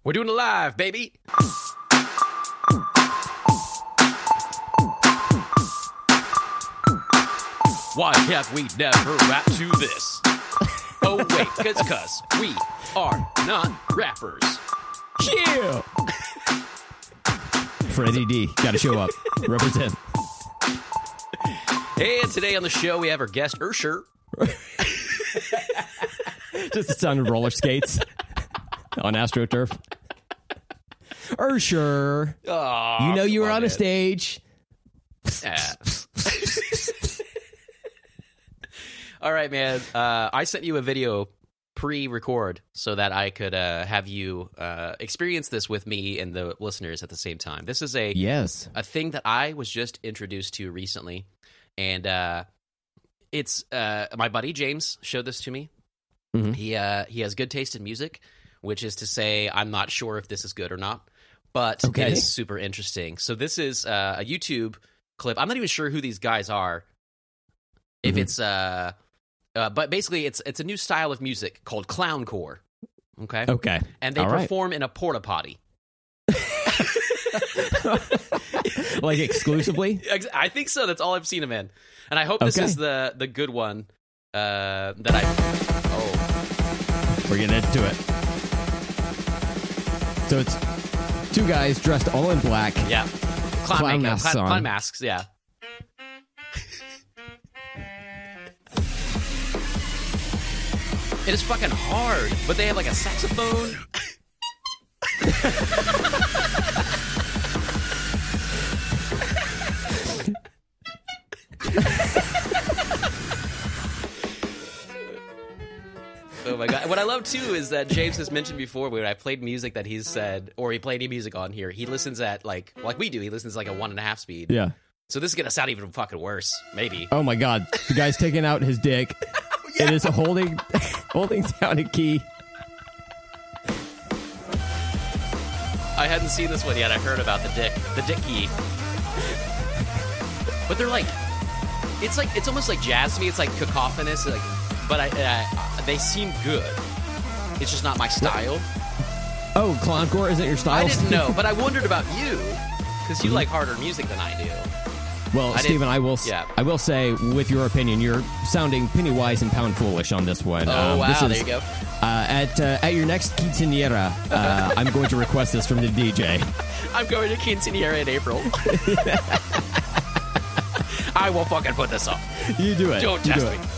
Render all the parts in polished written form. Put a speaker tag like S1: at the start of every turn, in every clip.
S1: We're doing it live, baby. Why have we never rapped to this? Oh, wait, cause we are not rappers.
S2: Yeah. Freddie D, gotta show up. Represent.
S1: And today on the show, we have our guest, Ursher.
S2: Just the sound of roller skates on AstroTurf. Ursher,
S1: Oh,
S2: you know you were on a
S1: man.
S2: stage.
S1: Yeah. All right, man. I sent you a video pre-record so that I could have you experience this with me and the listeners at the same time. This is a thing that I was just introduced to recently, and it's my buddy James showed this to me.
S2: Mm-hmm.
S1: He has good taste in music, which is to say I'm not sure if this is good or not, but it is super interesting. So this is a YouTube clip. I'm not even sure who these guys are. If it's but basically it's a new style of music called clowncore. Okay. And they perform in a porta potty.
S2: Like exclusively?
S1: I think so. That's all I've seen them in. And I hope this is the good one that I...
S2: We're getting into it. So it's two guys dressed all in black.
S1: Yeah.
S2: Clown masks on.
S1: Clown masks, yeah. It is fucking hard, but they have like a saxophone. Oh my god! What I love too is that James has mentioned before when I played music that he's said, or he played any music on here, he listens at like we do. He listens like a 1.5 speed.
S2: Yeah.
S1: So this is gonna sound even fucking worse, maybe.
S2: Oh my god! The guy's taking out his dick. It is a holding down a key.
S1: I hadn't seen this one yet. I heard about the dick key. But they're like, it's almost like jazz to me. It's like cacophonous, like, but they seem good. It's just not my style.
S2: Oh, clowncore isn't your style?
S1: I didn't know, but I wondered about you because you like harder music than I do.
S2: Well, Stephen, I will say, with your opinion, you're sounding penny wise and pound foolish on this one.
S1: Oh, wow, there you go.
S2: At your next quinceañera, I'm going to request this from the DJ.
S1: I'm going to quinceañera in April. I will fucking put this up.
S2: You do it.
S1: Don't test me.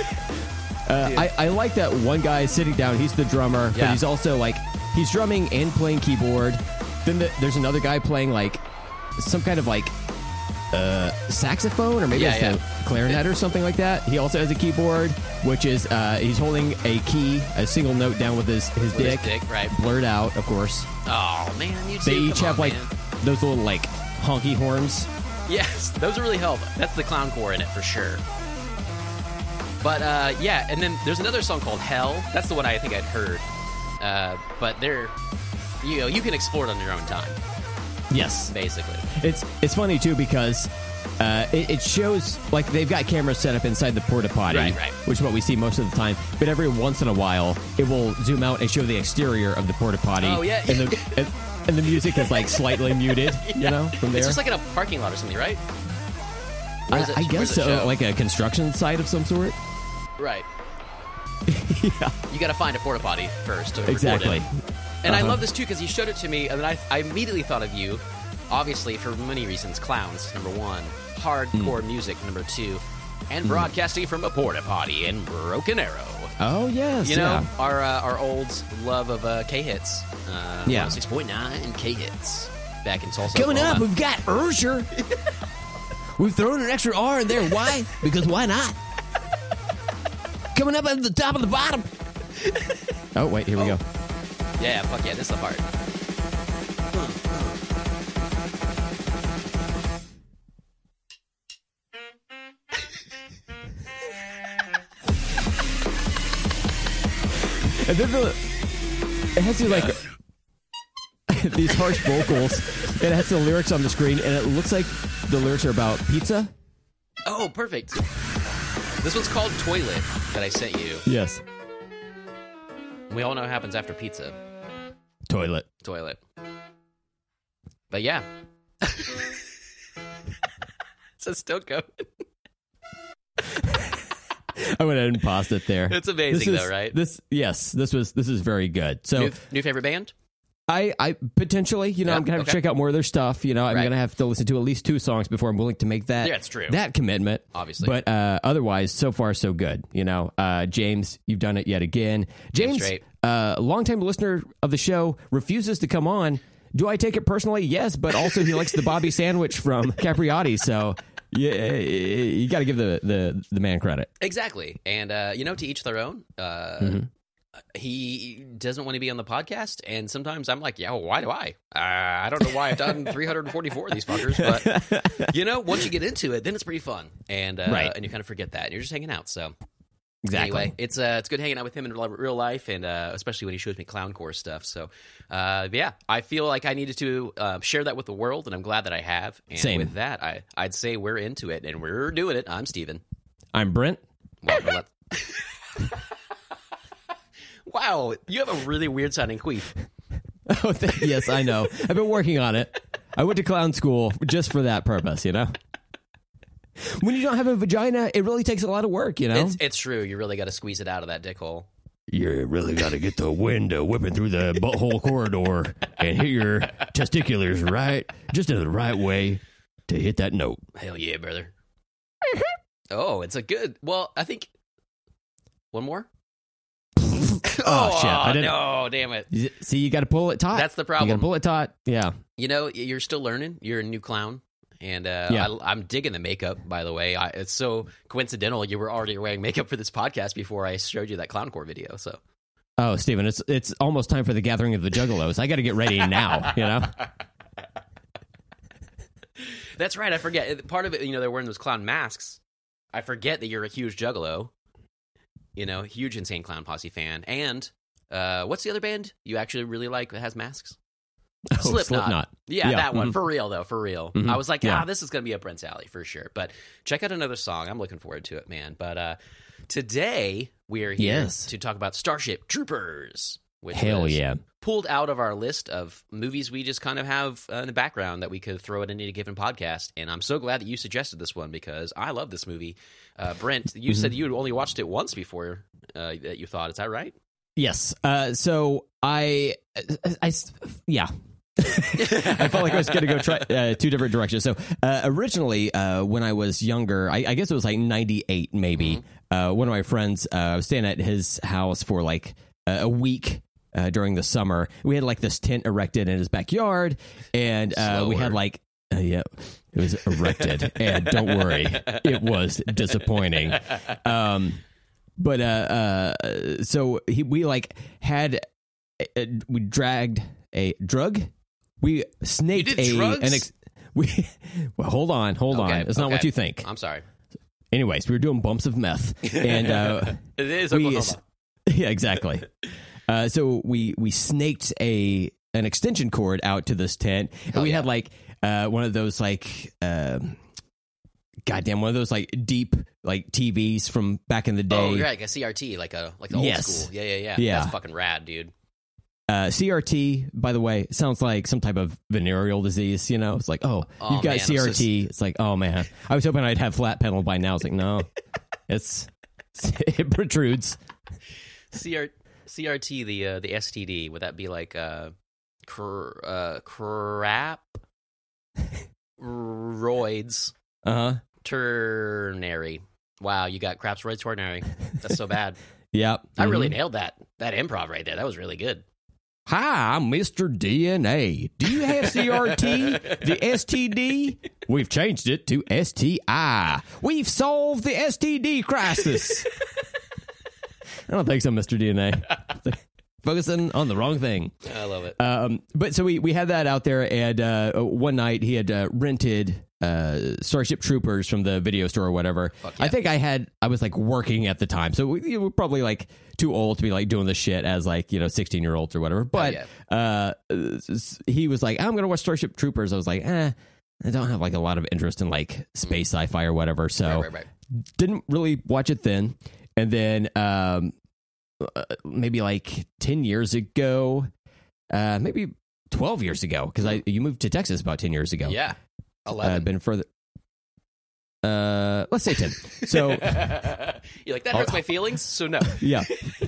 S2: I like that one guy sitting down. He's the drummer, but he's also like, he's drumming and playing keyboard. Then there's another guy playing like some kind of like saxophone, or maybe it's a clarinet or something like that. He also has a keyboard, which is he's holding a key, a single note down with his dick,
S1: right?
S2: Blurred out, of course.
S1: Oh man,
S2: they each have like those little like honky horns.
S1: Yes, those really help. That's the clowncore in it for sure. But and then there's another song called Hell. That's the one I think I'd heard. But you can explore it on your own time.
S2: Yes,
S1: basically.
S2: It's funny too because it shows like they've got cameras set up inside the porta potty,
S1: right.
S2: Which is what we see most of the time. But every once in a while, it will zoom out and show the exterior of the porta potty.
S1: Oh yeah,
S2: and the music is like slightly muted, you know, from there.
S1: It's just like in a parking lot or something, right?
S2: I guess so, like a construction site of some sort.
S1: Right.
S2: Yeah.
S1: You got to find a porta potty first to
S2: exactly.
S1: record it. And I love this too because he showed it to me, and then I immediately thought of you, obviously for many reasons. Clowns, number one. Hardcore music, number two. And broadcasting from a porta potty in Broken Arrow.
S2: Oh, yes.
S1: You know, our old love of K-Hits. 106.9 K-Hits. Back in Tulsa,
S2: Coming
S1: Oklahoma.
S2: up, we've got Ursher. We've thrown an extra R in there. Why? Because why not? Coming up at the top of the bottom. Oh, wait, here we go.
S1: Yeah, fuck yeah, this is the part.
S2: And then it has these like these harsh vocals, and it has the lyrics on the screen, and it looks like the lyrics are about pizza.
S1: Oh, perfect. This one's called Toilet that I sent you.
S2: Yes.
S1: We all know what happens after pizza.
S2: Toilet.
S1: But yeah. So still going.
S2: I went ahead and paused it there.
S1: It's amazing though, right?
S2: This is very good. So
S1: new favorite band?
S2: I potentially, I'm going to have to check out more of their stuff. I'm going to have to listen to at least 2 songs before I'm willing to make that commitment.
S1: Obviously.
S2: But otherwise, so far, so good. James, you've done it yet again. James, longtime listener of the show, refuses to come on. Do I take it personally? Yes, but also he likes the Bobby sandwich from Capriati, so you got to give the man credit.
S1: Exactly. And, to each their own. He doesn't want to be on the podcast, and sometimes I'm like, why do I? I don't know why I've done 344 of these fuckers, but, once you get into it, then it's pretty fun, and you kind of forget that, and you're just hanging out, so...
S2: Exactly.
S1: Anyway, it's good hanging out with him in real life, and especially when he shows me clowncore stuff. So, I feel like I needed to share that with the world, and I'm glad that I have. And
S2: Same.
S1: With that, I'd say we're into it, and we're doing it. I'm Steven.
S2: I'm Brent.
S1: Wow, you have a really weird sounding queef.
S2: Oh, yes, I know. I've been working on it. I went to clown school just for that purpose, When you don't have a vagina, it really takes a lot of work,
S1: It's true. You really got to squeeze it out of that dick hole.
S2: You really got to get the wind whipping through the butthole corridor and hit your testiculars just in the right way to hit that note.
S1: Hell yeah, brother. Oh, it's a good... Well, I think... One more?
S2: Oh, shit. I didn't...
S1: No, damn it.
S2: See, you got to pull it taut.
S1: That's the problem.
S2: You got to pull it taut. Yeah.
S1: You're still learning. You're a new clown. And I'm digging the makeup, by the way. It's so coincidental. You were already wearing makeup for this podcast before I showed you that clowncore video. So,
S2: oh, Steven, it's almost time for the gathering of the Juggalos. I got to get ready now.
S1: That's right. I forget part of it. They're wearing those clown masks. I forget that you're a huge Juggalo. Huge Insane Clown Posse fan. And what's the other band you actually really like that has masks? Slipknot. Yeah, that one. For real, though. For real. Mm-hmm. I was like, this is going to be up Brent's alley for sure. But check out another song. I'm looking forward to it, man. But today, we are here to talk about Starship Troopers. Which pulled out of our list of movies we just kind of have in the background that we could throw it into a given podcast. And I'm so glad that you suggested this one because I love this movie. Brent, you said you had only watched it once before that you thought. Is that right?
S2: Yes. So I I felt like I was going to go try 2 different directions. So originally, when I was younger, I guess it was like 98 maybe, one of my friends, I was staying at his house for like a week during the summer. We had like this tent erected in his backyard, and we had like, it was erected, and don't worry, it was disappointing. So we like had, we dragged a drug. We snaked well, hold on. It's not what you think.
S1: I'm sorry.
S2: Anyways, we were doing bumps of meth, and
S1: it is Oklahoma.
S2: Yeah, exactly. So we snaked an extension cord out to this tent, and we had like one of those like one of those like deep like TVs from back in the day.
S1: Oh, right, like a CRT, like the old school. Yeah. That's fucking rad, dude.
S2: CRT, by the way, sounds like some type of venereal disease, It's like, you've got man, CRT. It's like, oh, man. I was hoping I'd have flat panel by now. It's like, no. It protrudes.
S1: CRT, the STD, would that be like crap? Roids. Ternary. Wow, you got craps roids ternary. That's so bad.
S2: Yep.
S1: I really nailed that improv right there. That was really good.
S2: Hi, I'm Mr. DNA. Do you have CRT? The STD? We've changed it to STI. We've solved the STD crisis. I don't think so, Mr. DNA. Focusing on the wrong thing.
S1: I love it.
S2: But so we had that out there, and one night he had rented Starship Troopers from the video store or whatever. Yeah. I think I was like working at the time, so we were probably like too old to be like doing this shit as like 16-year-olds or whatever. But he was like, I'm gonna watch Starship Troopers. I was like, I don't have like a lot of interest in like space sci-fi or whatever, so didn't really watch it then. And then maybe like 10 years ago, maybe 12 years ago, because you moved to Texas about 10 years ago.
S1: Yeah, 11.
S2: Been further. Let's say 10. So
S1: you're like, that hurts my feelings. So no.
S2: Yeah.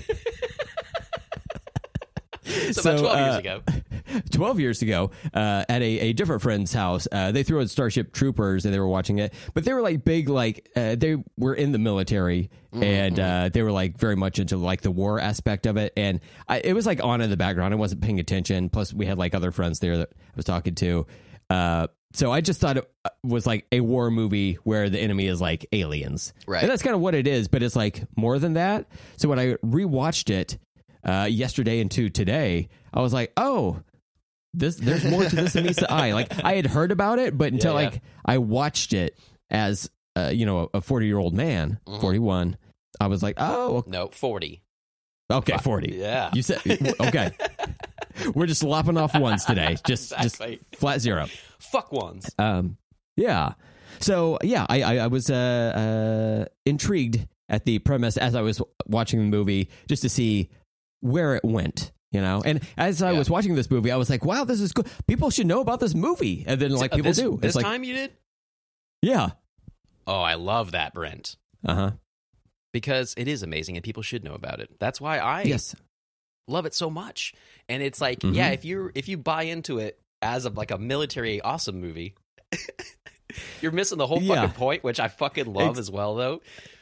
S1: So about 12 years ago.
S2: 12 years ago, at a different friend's house, they threw in Starship Troopers and they were watching it, but they were like big, like they were in the military and they were like very much into like the war aspect of it. And it was like on in the background. I wasn't paying attention. Plus we had like other friends there that I was talking to. So I just thought it was like a war movie where the enemy is like aliens.
S1: Right.
S2: And that's kind of what it is, but it's like more than that. So when I rewatched it yesterday into today, I was like, oh, there's more to this than meets the eye. Like I had heard about it, but until like I watched it as a 40-year-old man, 41, I was like, oh,
S1: no, 40.
S2: Okay, 40.
S1: Yeah.
S2: You said okay. We're just lopping off ones today. Just flat zero.
S1: Fuck ones.
S2: Yeah. So yeah, I was intrigued at the premise as I was watching the movie, just to see where it went. And as I was watching this movie, I was like, wow, this is cool. People should know about this movie. And then like people do.
S1: This
S2: like,
S1: time you did?
S2: Yeah.
S1: Oh, I love that, Brent.
S2: Uh-huh.
S1: Because it is amazing and people should know about it. That's why I love it so much. And it's like, if you buy into it as like a military awesome movie, you're missing the whole fucking point, which I fucking love as well, though.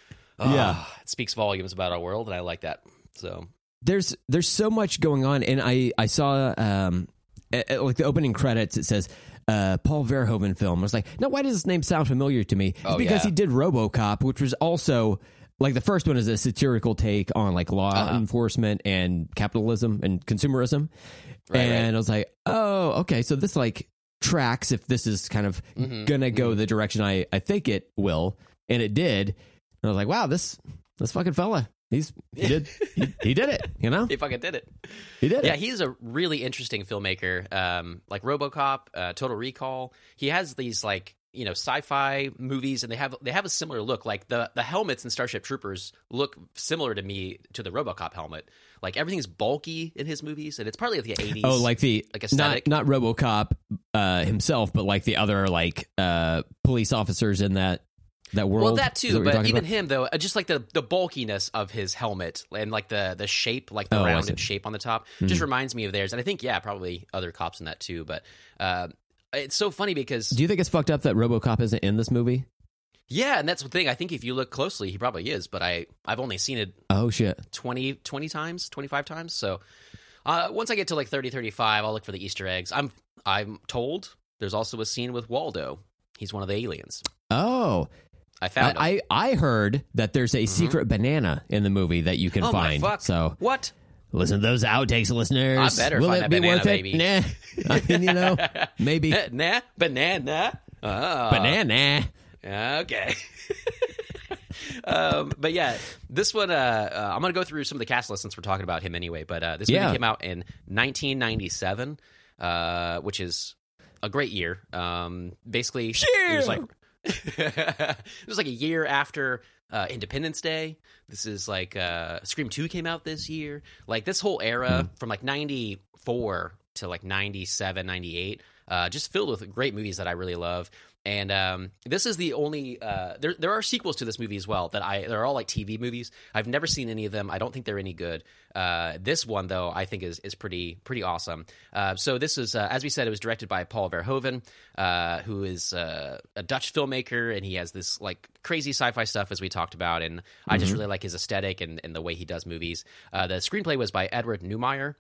S1: It speaks volumes about our world, and I like that. So
S2: there's so much going on, and I saw like the opening credits. It says Paul Verhoeven film. I was like, now why does this name sound familiar to me? It's because he did RoboCop, which was also like the first one is a satirical take on like law enforcement and capitalism and consumerism. I was like, oh, okay, so this like tracks if this is kind of gonna go the direction I think it will, and it did. And I was like, wow, this fucking fella. He did it, He
S1: fucking did it.
S2: He did it.
S1: Yeah, he's a really interesting filmmaker. Like RoboCop, Total Recall. He has these like, sci-fi movies, and they have a similar look. Like the helmets in Starship Troopers look similar to me to the RoboCop helmet. Like everything's bulky in his movies, and it's partly like the 80s.
S2: Oh, like the
S1: aesthetic.
S2: Not RoboCop himself, but like the other like police officers in that world.
S1: Well, that too, but even him though, just like the bulkiness of his helmet and like the shape, like the rounded shape on the top, just reminds me of theirs. And I think probably other cops in that too. But it's so funny because
S2: do you think it's fucked up that RoboCop isn't in this movie?
S1: Yeah, and that's the thing. I think if you look closely, he probably is. But I've only seen it 20 times, 25 times. So once I get to like 30, 35, I'll look for the Easter eggs. I'm told there's also a scene with Waldo. He's one of the aliens.
S2: Oh.
S1: I found him.
S2: I heard that there's a secret banana in the my fuck. So
S1: what?
S2: Listen to those outtakes, listeners.
S1: I better
S2: Will
S1: find
S2: it
S1: that
S2: be
S1: banana,
S2: worth
S1: baby.
S2: It? Nah. I mean, maybe.
S1: Nah, banana.
S2: Banana.
S1: Okay. But yeah, this one, I'm going to go through some of the cast lists since we're talking about him anyway. But this movie came out in 1997, which is a great year. Basically, it was like it was like a year after Independence Day. This is like Scream 2 came out this year. Like this whole era from like 94 to like 97, 98, just filled with great movies that I really love. And this is the only there are sequels to this movie as well they're all like TV movies. I've never seen any of them. I don't think they're any good. This one though I think is pretty awesome. So this is as we said, it was directed by Paul Verhoeven, who is a Dutch filmmaker, and he has this like crazy sci-fi stuff as we talked about, and I just really like his aesthetic and the way he does movies. The screenplay was by Edward Neumeier.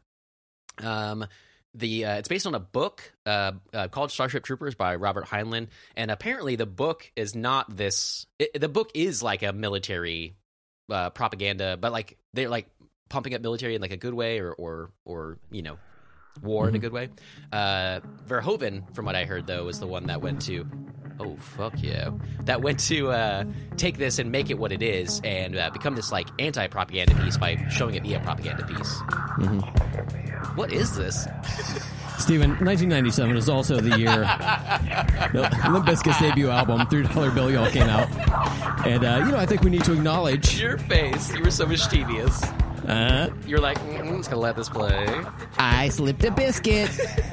S1: It's based on a book called Starship Troopers by Robert Heinlein, and apparently the book is not this. The book is like a military propaganda, but like they're like pumping up military in like a good way, or war in a good way. Verhoeven, from what I heard though, was the one that went to. Oh, fuck yeah. That went to take this and make it what it is and become this, like, anti-propaganda piece by showing it be a propaganda piece. What is this?
S2: Steven, 1997 is also the year Limp Bizkit's debut album, $3 Bill Y'all, came out. And, I think we need to acknowledge...
S1: Your face. You were so mischievous. You're like, I'm just gonna let this play.
S2: I slipped a biscuit.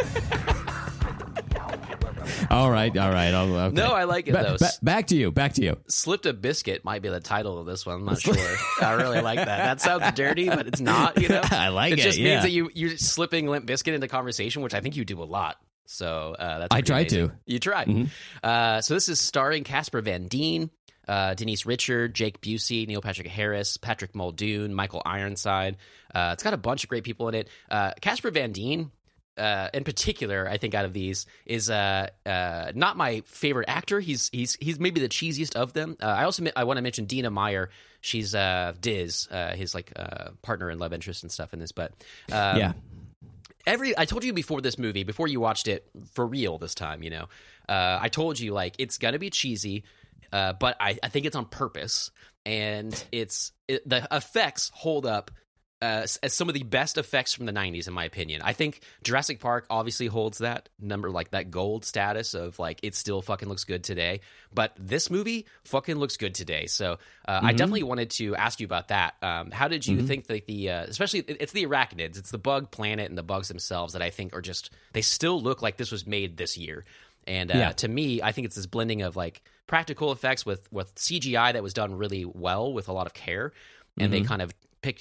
S2: All right. Okay.
S1: No, I like it though.
S2: Back to you.
S1: Slipped a biscuit might be the title of this one. I'm not sure. I really like that. That sounds dirty, but it's not. You know,
S2: I like it.
S1: It just means that you're slipping Limp Bizkit into conversation, which I think you do a lot. So that's
S2: I tried
S1: amazing.
S2: to.
S1: You tried.
S2: Mm-hmm.
S1: So this is starring Casper Van Dien, Denise Richard, Jake Busey, Neil Patrick Harris, Patrick Muldoon, Michael Ironside. It's got a bunch of great people in it. Casper Van Dien, in particular, I think out of these is not my favorite actor. He's maybe the cheesiest of them. I want to mention Dina Meyer. She's Diz, his partner and love interest and stuff in this. But
S2: yeah.
S1: I told you before this movie, before you watched it for real this time, I told you it's gonna be cheesy, but I think it's on purpose, and the effects hold up as some of the best effects from the 90s, in my opinion. I think Jurassic Park obviously holds that number, that gold status of it still fucking looks good today. But this movie fucking looks good today. So I definitely wanted to ask you about that. How did you think that especially it's the arachnids, it's the bug planet and the bugs themselves that I think are they still look like this was made this year. And to me, I think it's this blending of practical effects with CGI that was done really well with a lot of care. And they kind of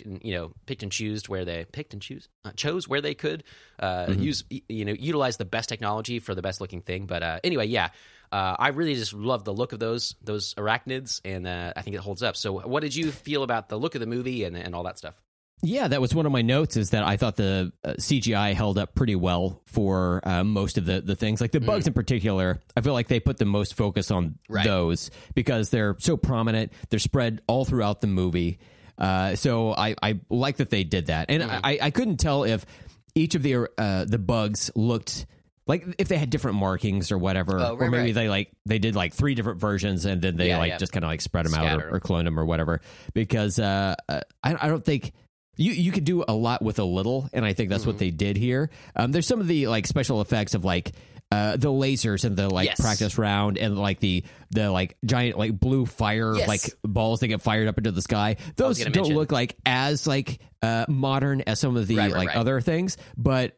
S1: chose where they could utilize the best technology for the best looking thing. But anyway, I really just love the look of those arachnids, and I think it holds up. So what did you feel about the look of the movie and all that stuff?
S2: Yeah, that was one of my notes, is that I thought the CGI held up pretty well for most of the things. Like the bugs in particular, I feel like they put the most focus on those because they're so prominent. They're spread all throughout the movie. So I like that they did that. And I couldn't tell if each of the bugs looked like if they had different markings or whatever, or maybe they did 3 different versions and then they just kind of spread them out or clone them or whatever. Because I don't think you could do a lot with a little, and I think that's what they did here. There's some of the special effects of the lasers and the practice round and the giant blue fire balls that get fired up into the sky. Those don't look as modern as some of the other things, but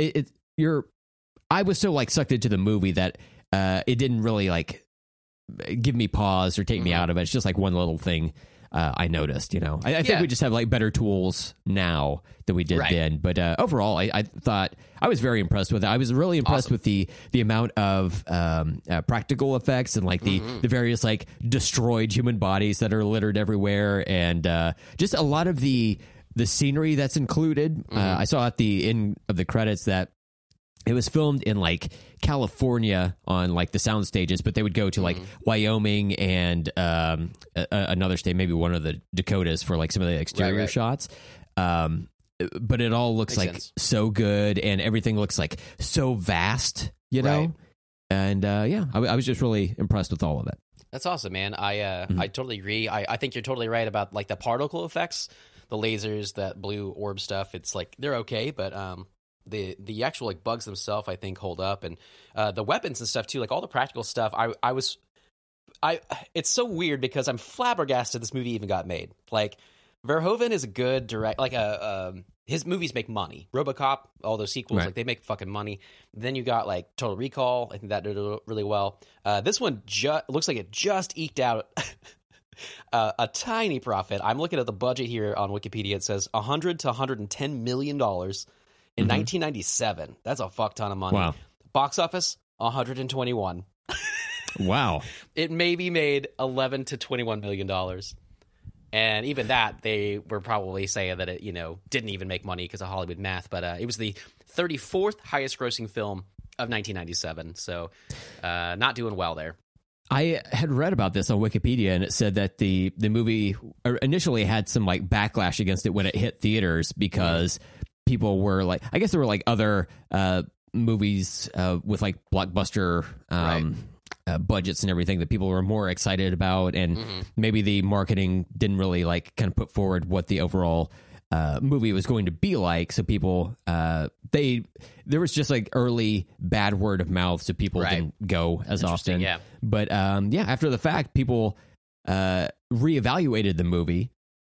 S2: I was so sucked into the movie that it didn't really give me pause or take me out of it. It's just one little thing I noticed. I think we just have better tools now than we did then. But overall, I thought I was very impressed with it. I was really impressed with the amount of practical effects and the various destroyed human bodies that are littered everywhere, and just a lot of the scenery that's included. I saw at the end of the credits that it was filmed in California on the sound stages, but they would go to Wyoming and another state, maybe one of the Dakotas, for some of the exterior shots. But it all looks so good, and everything looks so vast, know? And I was just really impressed with all of it.
S1: That's awesome, man. I totally agree. I think you're totally right about the particle effects, the lasers, that blue orb stuff. It's they're okay, but the actual bugs themselves I think hold up, and the weapons and stuff too, all the practical stuff. It's so weird because I'm flabbergasted this movie even got made. Verhoeven is a good his movies make money. RoboCop, all those sequels, they make fucking money. Then you got Total Recall. I think that did really well. This one looks like it just eked out a tiny profit. I'm looking at the budget here on Wikipedia. It says $100 to $110 million in 1997. That's a fuck ton of money.
S2: Wow.
S1: Box office, 121.
S2: Wow.
S1: It maybe made $11 to $21 million. And even that, they were probably saying that it, didn't even make money because of Hollywood math. But it was the 34th highest grossing film of 1997. So not doing well there.
S2: I had read about this on Wikipedia, and it said that the movie initially had some backlash against it when it hit theaters because people were I guess there were other movies with blockbuster budgets and everything that people were more excited about, and maybe the marketing didn't really kind of put forward what the overall movie was going to be like. So people there was just early bad word of mouth, so people didn't go as often. But after the fact, people reevaluated the movie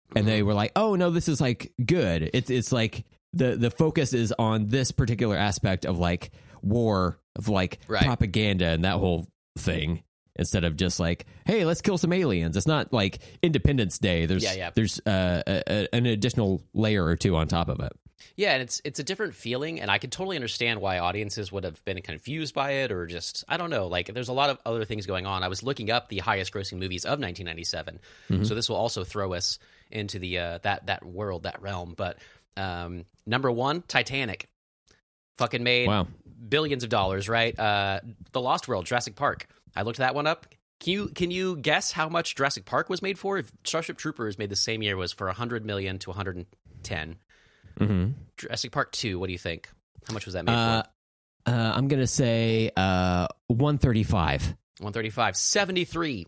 S2: and they were like, oh no, this is like good. It's like the focus is on this particular aspect of like war, of like propaganda and that whole thing, instead of just like, hey, let's kill some aliens. It's not like Independence Day. There's an additional layer or two on top of it.
S1: Yeah, and it's a different feeling, and I can totally understand why audiences would have been confused by it, or just, I don't know, like there's a lot of other things going on. I was looking up the highest grossing movies of 1997, so this will also throw us into the that world, that realm. But number one, Titanic, fucking made billions of dollars, right? The Lost World, Jurassic Park. I looked that one up. Can you guess how much Jurassic Park was made for? If Starship Troopers made the same year, was for 100 million to 110. Jurassic Park 2, what do you think? How much was that made for?
S2: I'm going to say 135.
S1: 135. 73.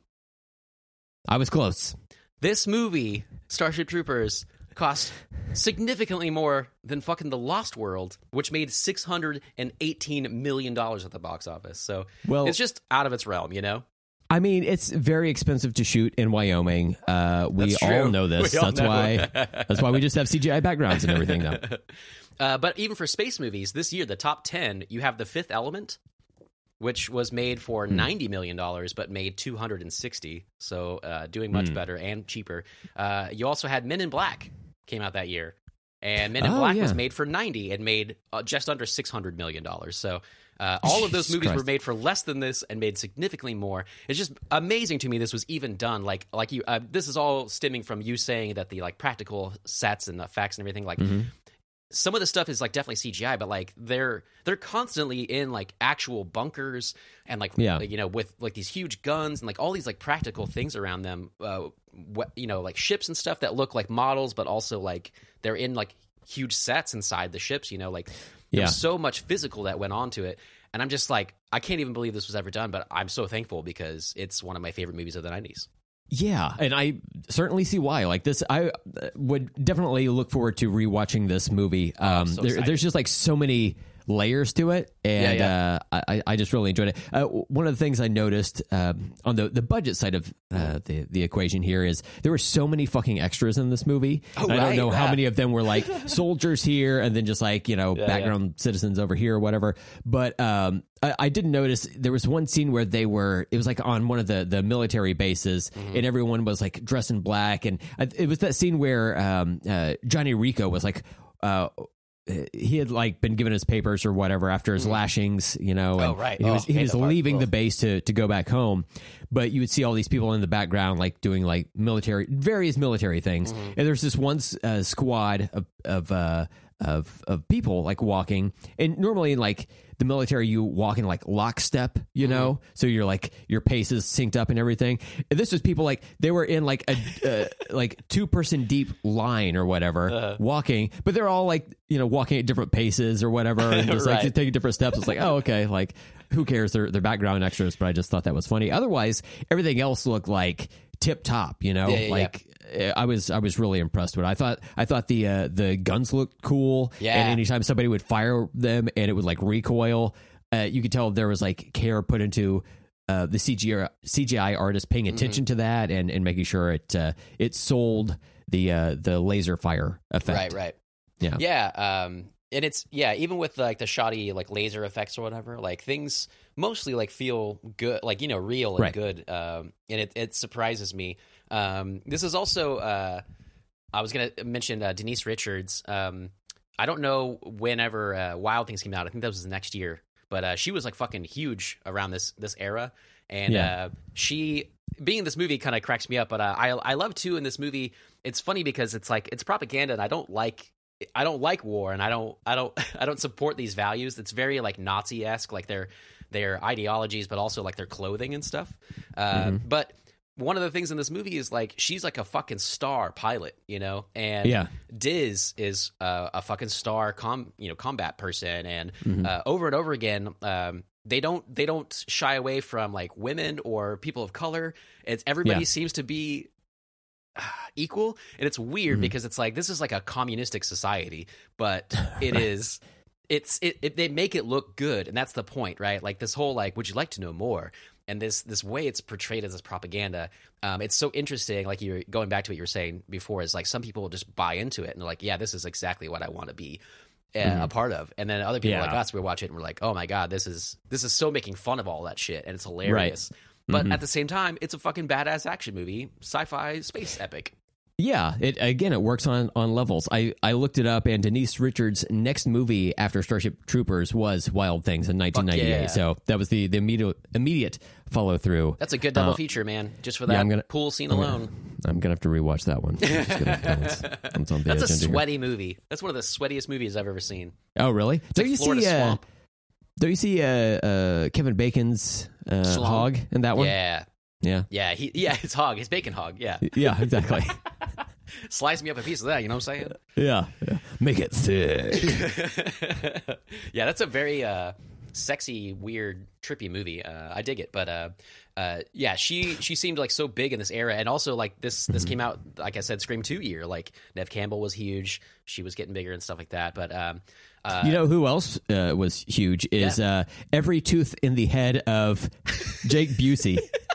S2: I was close.
S1: This movie, Starship Troopers, cost significantly more than fucking The Lost World, which made $618 million at the box office. So it's just out of its realm, you know?
S2: I mean, it's very expensive to shoot in Wyoming. We all know this. That's why we just have CGI backgrounds and everything now.
S1: But even for space movies, this year, the top 10, you have The Fifth Element, which was made for $90 million, but made $260. So doing much better and cheaper. You also had Men in Black came out that year. And Men in Black was made for $90 and made just under $600 million. So all of those movies were made for less than this and made significantly more. It's just amazing to me this was even done. Like you, this is all stemming from you saying that the like practical sets and effects and everything. Like some of the stuff is like definitely CGI, but like they're constantly in like actual bunkers and like you know, with like these huge guns and like all these like practical things around them. You know, like ships and stuff that look like models, but also like they're in like huge sets inside the ships. You know, like. There's so much physical that went on to it. And I'm just like, I can't even believe this was ever done, but I'm so thankful because it's one of my favorite movies of the 90s.
S2: Yeah, and I certainly see why. Like this, I would definitely look forward to rewatching this movie. There's just like so many layers to it, and I just really enjoyed it. One of the things I noticed on the budget side of the equation here is there were so many fucking extras in this movie. I don't know how many of them were like soldiers here and then just like, you know, background citizens over here or whatever. But I did notice there was one scene where it was like on one of the military bases, and everyone was like dressed in black, and it was that scene where Johnny Rico was like he had like been given his papers or whatever after his lashings, you know, and he was leaving the base to go back home, but you would see all these people in the background like doing like various military things, and there's this one squad of people like walking, and normally in like the military you walk in like lockstep, you know, so you're like your pace is synced up and everything. And this was people like they were in like a like 2-person deep line or whatever walking, but they're all like, you know, walking at different paces or whatever, and just like taking different steps. It's like, oh, okay, like who cares? They're background extras, but I just thought that was funny. Otherwise, everything else looked like tip top, you know, I was really impressed with it. I thought the guns looked cool. Yeah. And anytime somebody would fire them and it would like recoil, you could tell there was like care put into the CGI artist paying attention to that and making sure it sold the laser fire effect.
S1: Right. Yeah. And it's even with like the shoddy like laser effects or whatever, like things mostly like feel good, like, you know, real and good. And it surprises me. This is also I was gonna mention Denise Richards. I don't know whenever Wild Things came out. I think that was the next year, but she was like fucking huge around this era, and she being in this movie kind of cracks me up. But I love too in this movie. It's funny because it's like it's propaganda, and I don't like war, and I don't support these values. It's very like Nazi-esque, like their ideologies, but also like their clothing and stuff. But one of the things in this movie is like she's like a fucking star pilot, you know, and Diz is a fucking star combat person, and over and over again, they don't shy away from like women or people of color. It's everybody seems to be equal, and it's weird because it's like this is like a communistic society, but it is they make it look good, and that's the point, right? Like this whole like, would you like to know more? And this way it's portrayed as this propaganda. It's so interesting. Like you're going back to what you were saying before, is like some people just buy into it and they're like, yeah, this is exactly what I want to be a part of. And then other people like us, we watch it and we're like, oh my god, this is so making fun of all that shit, and it's hilarious. Right. But at the same time, it's a fucking badass action movie, sci-fi space epic.
S2: Yeah, it works on levels. I looked it up, and Denise Richards' next movie after Starship Troopers was Wild Things in 1998. Yeah. So that was the immediate follow through.
S1: That's a good double feature, man. Just for that pool scene alone.
S2: I'm gonna have to rewatch that one.
S1: That's a sweaty movie. That's one of the sweatiest movies I've ever seen.
S2: Oh, really? Don't you see Kevin Bacon's hog in that one?
S1: Yeah. His hog, his bacon hog. Yeah,
S2: exactly.
S1: Slice me up a piece of that. You know what I'm saying?
S2: Yeah. Make it thick.
S1: Yeah, that's a very sexy, weird, trippy movie. I dig it, but she seemed like so big in this era, and also like this came out, like I said, Scream 2 year. Like Neve Campbell was huge. She was getting bigger and stuff like that. But
S2: you know who else was huge is every tooth in the head of Jake Busey.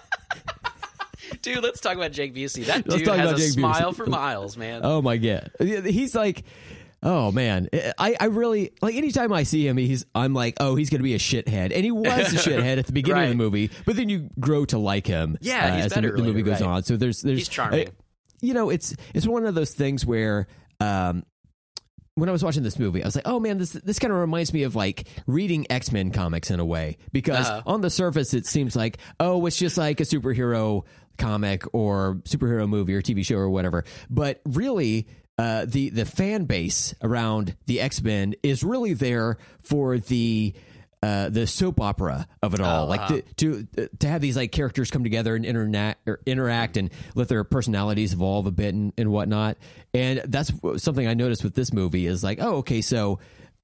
S1: Dude, let's talk about Jake Busey. That dude has a smile for miles, man.
S2: Oh my god, he's like, oh man, I really like. Anytime I see him, I'm like, oh, he's gonna be a shithead, and he was a shithead at the beginning of the movie, but then you grow to like him.
S1: Yeah, he's
S2: as
S1: better
S2: the movie goes on. So there's
S1: he's charming.
S2: It's one of those things where. When I was watching this movie, I was like, oh man, this kind of reminds me of like reading X-Men comics in a way, because on the surface it seems like, oh, it's just like a superhero comic or superhero movie or TV show or whatever. But really, the fan base around the X-Men is really there for the soap opera of it all, to have these like characters come together and interact and let their personalities evolve a bit and whatnot. And that's something I noticed with this movie is like, oh, okay, so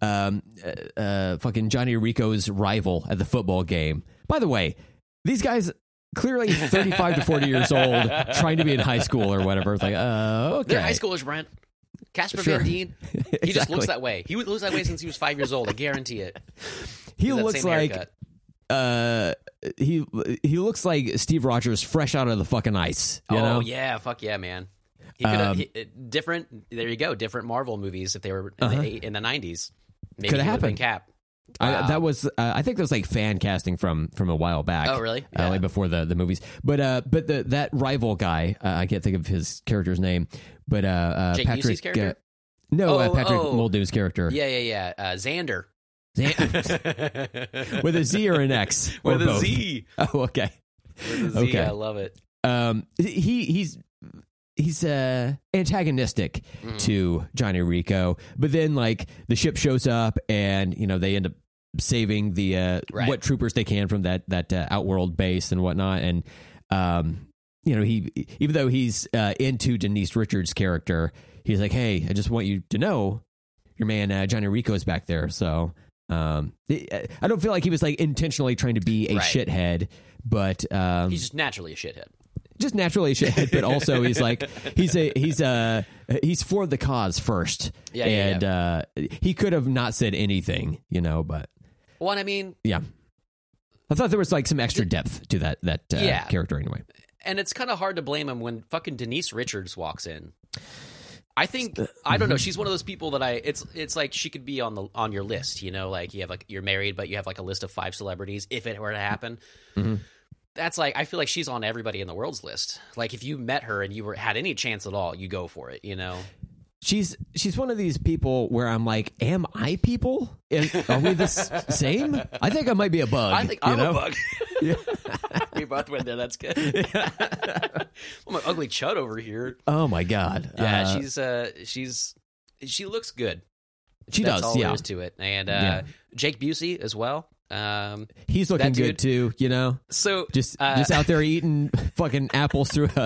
S2: fucking Johnny Rico's rival at the football game. By the way, these guys clearly 35 to 40 years old, trying to be in high school or whatever. It's like, okay,
S1: they're high schoolers, Brent. Casper Van Dien, he just looks that way. He looks that way since he was 5 years old. I guarantee it.
S2: He looks like he looks like Steve Rogers fresh out of the fucking ice. You know?
S1: Yeah, fuck yeah, man. He could have different. There you go. Different Marvel movies if they were in the 90s. Maybe
S2: could have happened.
S1: Cap.
S2: Wow. That was I think that was like fan casting from a while back.
S1: Oh, really? Yeah.
S2: Like before the movies. But that rival guy, I can't think of his character's name. But
S1: Jake
S2: Patrick,
S1: Busey's character?
S2: Patrick Muldoon's character.
S1: Yeah. Xander.
S2: With a Z or an X?
S1: With
S2: a
S1: Z.
S2: Oh, okay.
S1: With a Z, okay. I love it.
S2: He's antagonistic to Johnny Rico, but then like the ship shows up and they end up saving the what troopers they can from that outworld base and whatnot. And he, even though he's into Denise Richards' character, he's like, hey, I just want you to know your man Johnny Rico's back there. So I don't feel like he was like intentionally trying to be a shithead, but
S1: he's just naturally a shithead.
S2: Just naturally a shithead, but also he's like he's for the cause first. Yeah, he could have not said anything, but
S1: well, I mean,
S2: yeah, I thought there was like some extra depth to that character anyway.
S1: And it's kind of hard to blame him when fucking Denise Richards walks in. I think I don't know. She's one of those people that it's like she could be on your list. Like you have like you're married, but you have like a list of 5 celebrities if it were to happen. Mm-hmm. That's like I feel like she's on everybody in the world's list. Like if you met her and you had any chance at all, you go for it.
S2: She's one of these people where I'm like, am I people? Are we the same? I think I might be a bug.
S1: I think I'm a bug. We both went there. That's good. I'm an ugly chud over here.
S2: Oh my god.
S1: Yeah, she looks good.
S2: She
S1: That's
S2: does.
S1: all there is to it. And Jake Busey as well.
S2: He's looking good too.
S1: So
S2: just out there eating fucking apples through a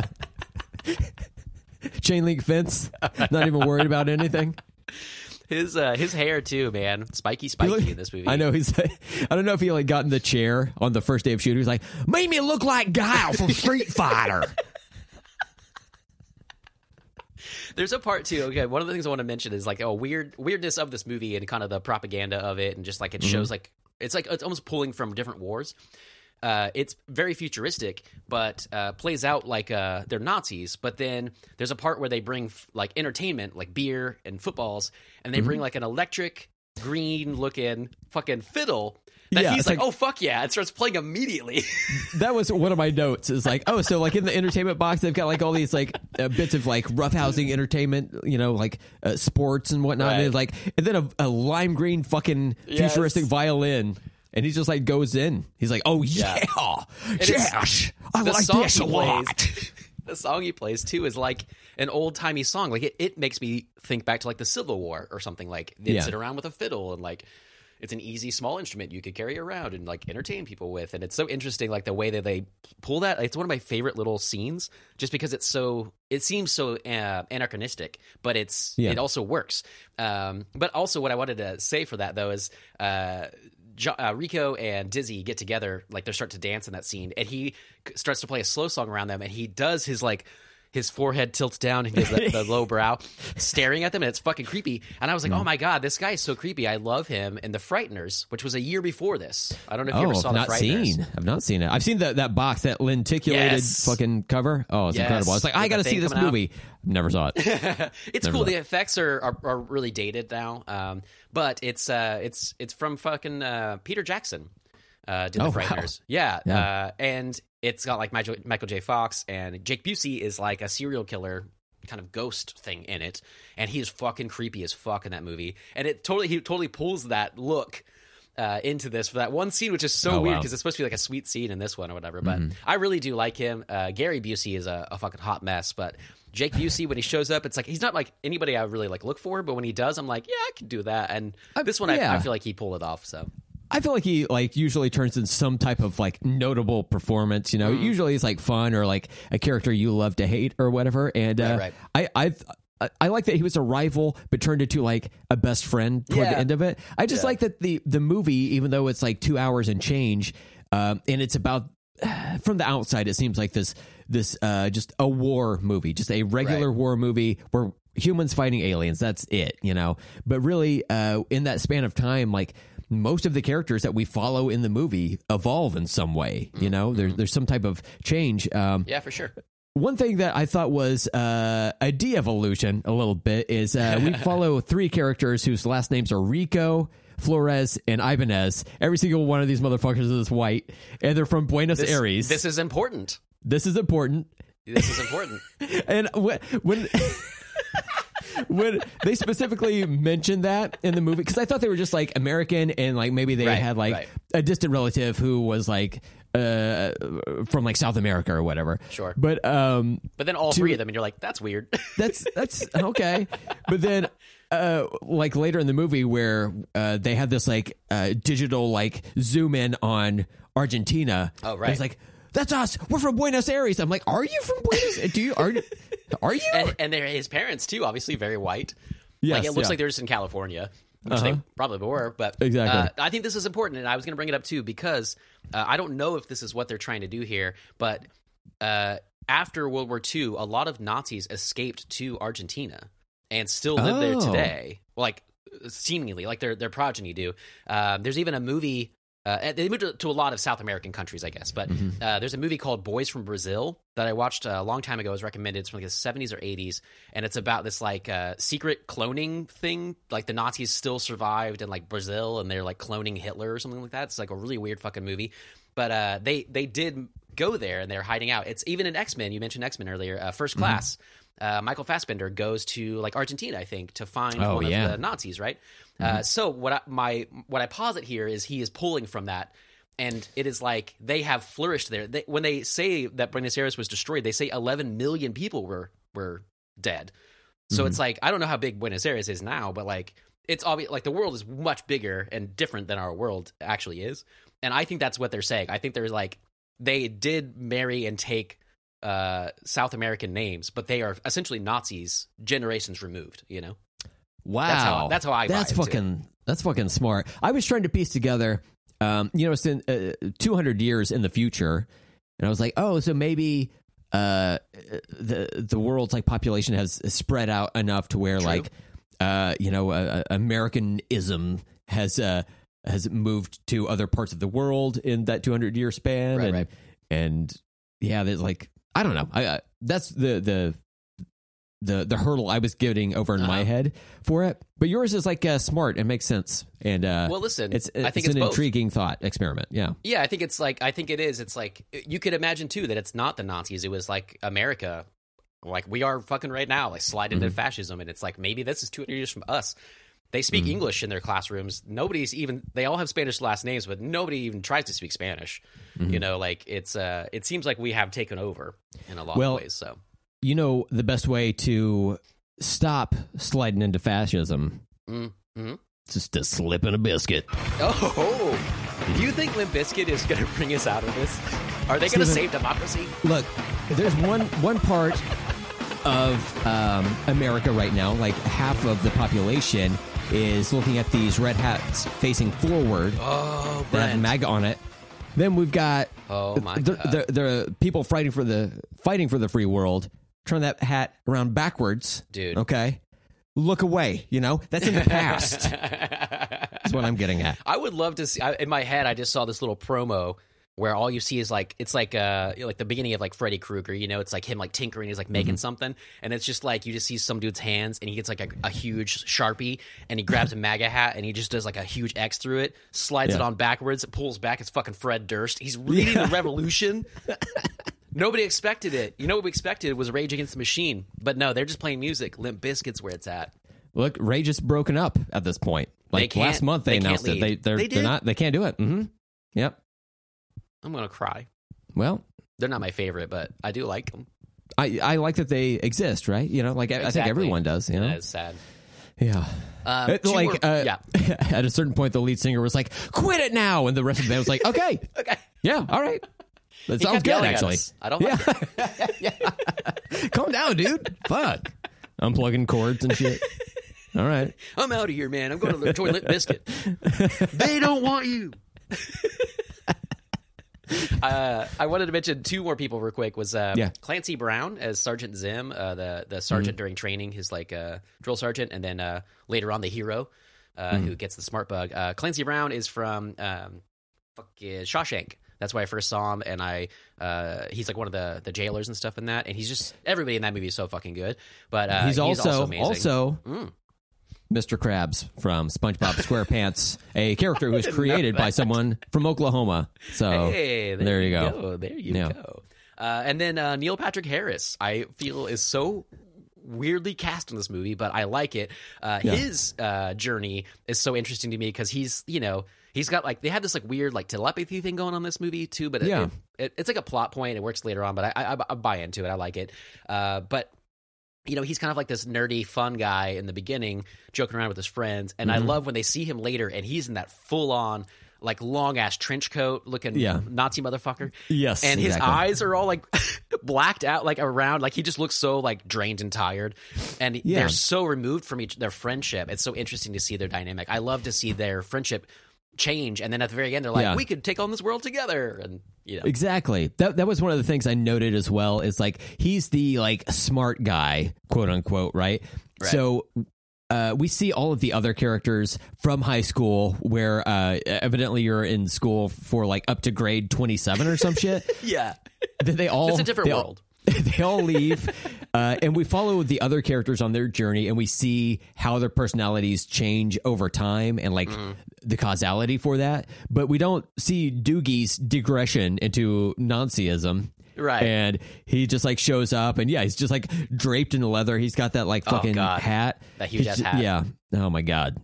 S2: chain link fence, not even worried about anything.
S1: His hair too, man, spiky in this movie.
S2: I know I don't know if he like got in the chair on the first day of shooting. He's like, made me look like Guile from Street Fighter.
S1: There's a part too. Okay, one of the things I want to mention is like weirdness of this movie and kind of the propaganda of it, and just like it shows like it's almost pulling from different wars. It's very futuristic, but plays out like they're Nazis. But then there's a part where they bring like entertainment, like beer and footballs, and they bring like an electric green looking fucking fiddle. That he's like, oh, fuck yeah, it starts playing immediately.
S2: That was one of my notes. Is like, oh, so like in the entertainment box, they've got like all these like bits of like roughhousing entertainment, you know, like sports and whatnot.
S1: Right.
S2: And then a lime green fucking futuristic violin. And he just like goes in. He's like, oh, yes, I like this a lot.
S1: The song he plays too is like an old timey song. Like it makes me think back to like the Civil War or something. Like they'd sit around with a fiddle and like it's an easy small instrument you could carry around and like entertain people with. And it's so interesting, like the way that they pull that. It's one of my favorite little scenes, just because it seems so anachronistic, but it also works. But also, what I wanted to say for that though is Rico and Dizzy get together, like they start to dance in that scene, and he starts to play a slow song around them, and he does his forehead tilts down and he has the low brow staring at them, and it's fucking creepy. And I was like, oh my God, this guy is so creepy. I love him in The Frighteners, which was a year before this. I don't know if you ever saw The Frighteners.
S2: I've not seen it. I've seen that box, that lenticulated fucking cover. Oh, it's incredible. I was like, I got to see this movie. Never saw it.
S1: It's cool. The effects are really dated now. But it's from fucking Peter Jackson. Did The Frighteners. Wow. Yeah. And it's got like Michael J. Fox, and Jake Busey is like a serial killer kind of ghost thing in it, and he is fucking creepy as fuck in that movie. And he totally pulls that look into this for that one scene, which is so weird because it's supposed to be like a sweet scene in this one or whatever. But I really do like him. Gary Busey is a fucking hot mess, but Jake Busey, when he shows up, it's like he's not like anybody I really like look for, but when he does, I'm like, yeah, I can do that. And this one, I feel like he pulled it off. So
S2: I feel like he like usually turns in some type of like notable performance. You know, usually it's like fun or like a character you love to hate or whatever. And I like that he was a rival, but turned into like a best friend toward the end of it. I just like that the movie, even though it's like 2 hours and change, and it's about from the outside, it seems like this just a war movie, just a regular war movie where humans fighting aliens. That's it, you know. But really, in that span of time, like most of the characters that we follow in the movie evolve in some way. You know, there's some type of change.
S1: Yeah, for sure.
S2: One thing that I thought was a de-evolution a little bit is we follow three characters whose last names are Rico, Flores, and Ibanez. Every single one of these motherfuckers is white, and they're from Buenos Aires.
S1: This is important.
S2: This is important. And when when they specifically mentioned that in the movie, because I thought they were just like American, and like maybe they had like a distant relative who was like from like South America or whatever.
S1: Sure.
S2: But
S1: then all three of them, and you're like, that's weird.
S2: That's okay. But then like later in the movie where they have this like digital like zoom in on Argentina.
S1: Oh, right.
S2: It's like, that's us. We're from Buenos Aires. I'm like, are you from Buenos Aires? Are you?
S1: And they're his parents too, obviously very white.
S2: Yes,
S1: like it looks like they're just in California, which they probably were. But
S2: exactly.
S1: I think this is important, and I was going to bring it up too because I don't know if this is what they're trying to do here, but after World War II, a lot of Nazis escaped to Argentina and still live there today. Like seemingly, like their progeny do. There's even a movie. They moved to a lot of South American countries, I guess. But there's a movie called Boys from Brazil that I watched a long time ago. It was recommended. It's from like the 70s or 80s. And it's about this like secret cloning thing. Like the Nazis still survived in like Brazil, and they're like cloning Hitler or something like that. It's like a really weird fucking movie. But they did go there, and they're hiding out. It's even in X-Men. You mentioned X-Men earlier. First Class. Michael Fassbender goes to like Argentina, I think, to find one of the Nazis, right? So what I posit here is he is pulling from that, and it is like they have flourished there. When they say that Buenos Aires was destroyed, they say 11 million people were dead. So it's like, I don't know how big Buenos Aires is now, but like it's obvious, like the world is much bigger and different than our world actually is. And I think that's what they're saying. I think there's like they did marry and take South American names, but they are essentially Nazis generations removed, you know?
S2: Wow.
S1: That's how I
S2: that's fucking smart. I was trying to piece together, it's in 200 years in the future, and I was like, oh, so maybe the world's like population has spread out enough to where like Americanism has moved to other parts of the world in that 200-year span, and yeah, there's like I don't know, that's the hurdle I was getting over in my head for it. But yours is like smart and makes sense. And
S1: well, listen, I think
S2: it's an
S1: both.
S2: intriguing thought experiment. Yeah,
S1: I think it is. It's like you could imagine too that it's not the Nazis. It was like America, like we are fucking right now, like slide into fascism, and it's like maybe this is 200 years from us. They speak English in their classrooms. They all have Spanish last names, but nobody even tries to speak Spanish. You know, like it seems like we have taken over in a lot of ways. So.
S2: You know, the best way to stop sliding into fascism is just to slip in a biscuit.
S1: Oh, do you think Limp Bizkit is going to bring us out of this? Are they going to save democracy?
S2: Look, there's one part of America right now, like half of the population is looking at these red hats facing forward that have MAGA on it. Then we've got the people fighting for the free world. Turn that hat around backwards,
S1: dude.
S2: Okay, look away. You know that's in the past. That's what I'm getting at.
S1: I would love to see. In my head, I just saw this little promo where all you see is like it's like the beginning of like Freddy Krueger. You know, it's like him like tinkering. He's like making something, and it's just like you just see some dude's hands, and he gets like a huge Sharpie, and he grabs a MAGA hat, and he just does like a huge X through it, slides it on backwards, it pulls back. It's fucking Fred Durst. He's reading the Revolution. Nobody expected it. You know what we expected was Rage Against the Machine. But no, they're just playing music. Limp Bizkit's where it's at.
S2: Look, Rage is broken up at this point. Like last month they announced it. They can't do it. Mm-hmm. Yep.
S1: I'm going to cry.
S2: Well,
S1: they're not my favorite, but I do like them.
S2: I like that they exist, right? You know, like I think everyone does, you know.
S1: That is sad.
S2: Yeah. At a certain point, the lead singer was like, "Quit it now," and the rest of the band was like, "Okay,
S1: okay,
S2: yeah, all right." That sounds good, actually.
S1: I don't like it.
S2: Calm down, dude. Fuck. Unplugging cords and shit. All right.
S1: I'm out of here, man. I'm going to join Limp Bizkit. They don't want you. I wanted to mention two more people real quick. Was Clancy Brown as Sergeant Zim, the sergeant during training, his like drill sergeant, and then later on the hero who gets the smart bug. Clancy Brown is from Shawshank. That's why I first saw him, and he's like one of the jailers and stuff in that, and he's just everybody in that movie is so fucking good. But he's also amazing.
S2: Mr. Krabs from SpongeBob SquarePants, a character who was created by someone from Oklahoma. So there you go.
S1: There you go. And then Neil Patrick Harris, I feel, is so weirdly cast in this movie, but I like it. His journey is so interesting to me because he's got like they have this like weird like telepathy thing going on in this movie too, but it's like a plot point. It works later on, but I buy into it. I like it. But he's kind of like this nerdy, fun guy in the beginning, joking around with his friends, and I love when they see him later and he's in that full on like long ass trench coat looking Nazi motherfucker.
S2: Yes,
S1: and his eyes are all like blacked out, like around, like he just looks so like drained and tired, and they're so removed from their friendship. It's so interesting to see their dynamic. I love to see their friendship change, and then at the very end they're like, we could take on this world together, and
S2: exactly. That was one of the things I noted as well, is like he's the like smart guy, quote unquote, right? So we see all of the other characters from high school where evidently you're in school for like up to grade 27 or some shit.
S1: It's a different world.
S2: They all leave, and we follow the other characters on their journey, and we see how their personalities change over time and like the causality for that. But we don't see Doogie's digression into Nazism.
S1: Right.
S2: And he just like shows up, and he's just like draped in leather. He's got that like fucking hat.
S1: That huge ass hat.
S2: Yeah. Oh my God.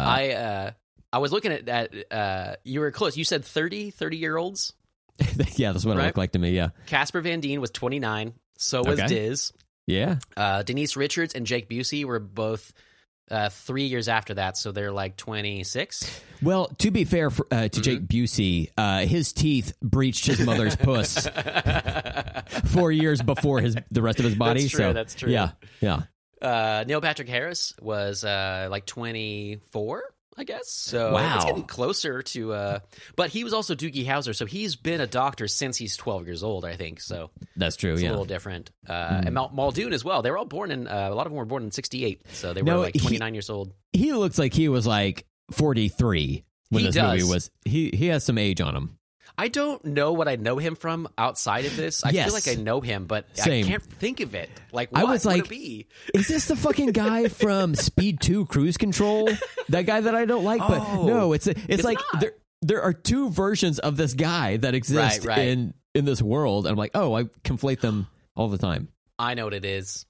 S1: I was looking at that. You were close. You said 30-year-olds.
S2: Yeah, that's what it looked like to me. Yeah.
S1: Casper Van Dien was 29. So was Diz.
S2: Yeah.
S1: Denise Richards and Jake Busey were both 3 years after that, so they're like 26.
S2: Well, to be fair to Jake Busey, his teeth breached his mother's puss 4 years before the rest of his body.
S1: That's true.
S2: Yeah.
S1: Neil Patrick Harris was like 24. I guess. So
S2: wow.
S1: It's getting closer to but he was also Doogie Howser, so he's been a doctor since he's 12 years old, I think. So
S2: that's true.
S1: It's
S2: a
S1: little different. And Muldoon as well. They were all born in a lot of them were born in 68, so they were like 29 years old.
S2: He looks like he was like 43 when this movie was. He has some age on him.
S1: I don't know what I know him from outside of this. I feel like I know him, but I can't think of it. Like, what would it be?
S2: Is this the fucking guy from Speed 2 Cruise Control? That guy that I don't like? But no, it's like there are two versions of this guy that exist in this world. And I'm like, I conflate them all the time.
S1: I know what it is.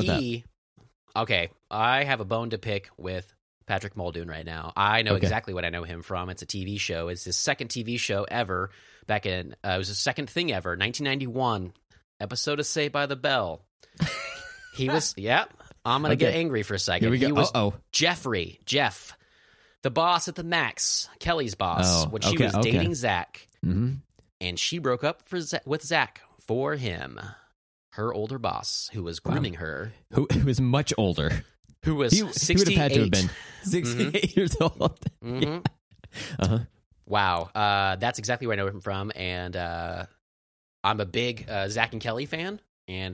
S1: Okay, I have a bone to pick with Patrick Muldoon right now. I know exactly what I know him from. It's a TV show. It's his second TV show ever. Back in it was his second thing ever. 1991 episode of Saved by the Bell. He was I'm gonna get angry for a second.
S2: Here we go.
S1: He was Jeff, the boss at the Max, Kelly's boss, when she was dating Zach, and she broke up with Zach for him, her older boss, who was grooming her,
S2: who was much older.
S1: Who was 68.
S2: He would have had to have been 68 years old.
S1: Yeah. Wow. That's exactly where I know him from. And I'm a big Zach and Kelly fan. And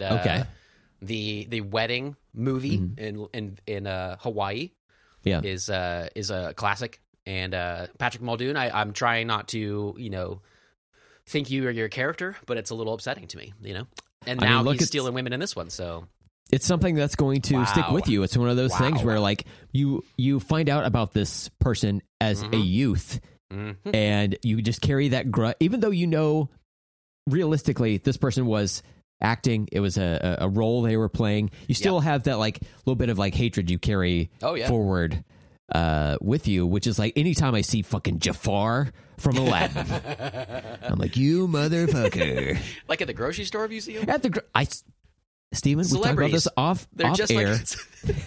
S1: the wedding movie in Hawaii is a classic. And Patrick Muldoon, I'm trying not to, think you are your character, but it's a little upsetting to me, And now he's stealing women in this one, so...
S2: It's something that's going to stick with you. It's one of those things where, like, you find out about this person as a youth, and you just carry that even though realistically this person was acting, it was a role they were playing. You still have that like little bit of like hatred you carry forward with you, which is like anytime I see fucking Jafar from Aladdin, I'm like, you motherfucker.
S1: Like at the grocery store, have you seen him?
S2: Steven, we talked about this off air. Like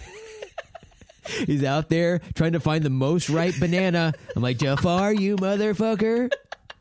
S2: he's out there trying to find the most ripe banana. I'm like, Jafar, you motherfucker.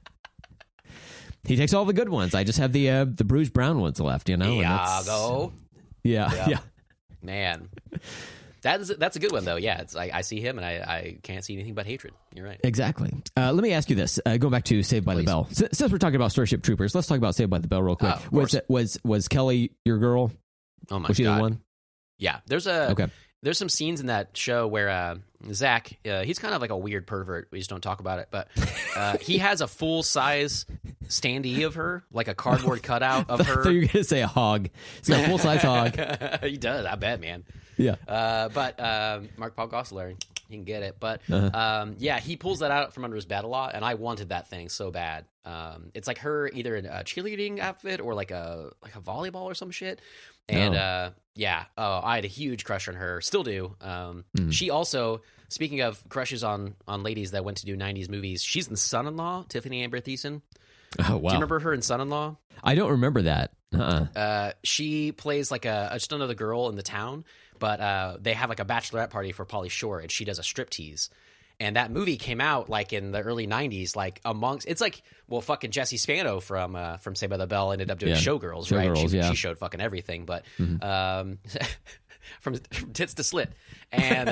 S2: He takes all the good ones. I just have the bruised brown ones left,
S1: Iago.
S2: Yeah.
S1: Man. That's a good one, though. Yeah, it's I see him, and I can't see anything but hatred. You're right.
S2: Exactly. Let me ask you this. Going back to Saved by the Bell. Since we're talking about Starship Troopers, let's talk about Saved by the Bell real quick. Was Kelly your girl?
S1: Oh, my God.
S2: Was she the one?
S1: Yeah. There's some scenes in that show where Zach, he's kind of like a weird pervert. We just don't talk about it. But he has a full-size standee of her, like a cardboard cutout of her.
S2: I thought you were going to say a hog. He's got a full-size hog.
S1: He does, I bet, man.
S2: Yeah.
S1: But Mark Paul Gosselaar, he can get it. But he pulls that out from under his bed a lot, and I wanted that thing so bad. It's like her either in a cheerleading outfit or like a volleyball or some shit. And I had a huge crush on her. Still do. She also, speaking of crushes on ladies that went to do 90s movies, she's in Son-in-Law, Tiffany Amber Thiessen.
S2: Oh, wow.
S1: Do you remember her in Son-in-Law?
S2: I don't remember that.
S1: She plays like just another girl in the town, but they have like a bachelorette party for Pauly Shore, and she does a striptease. And that movie came out like in the early 90s, like it's like, well, fucking Jesse Spano from Saved by the Bell ended up doing Showgirls, right? She showed fucking everything, but from tits to slit. And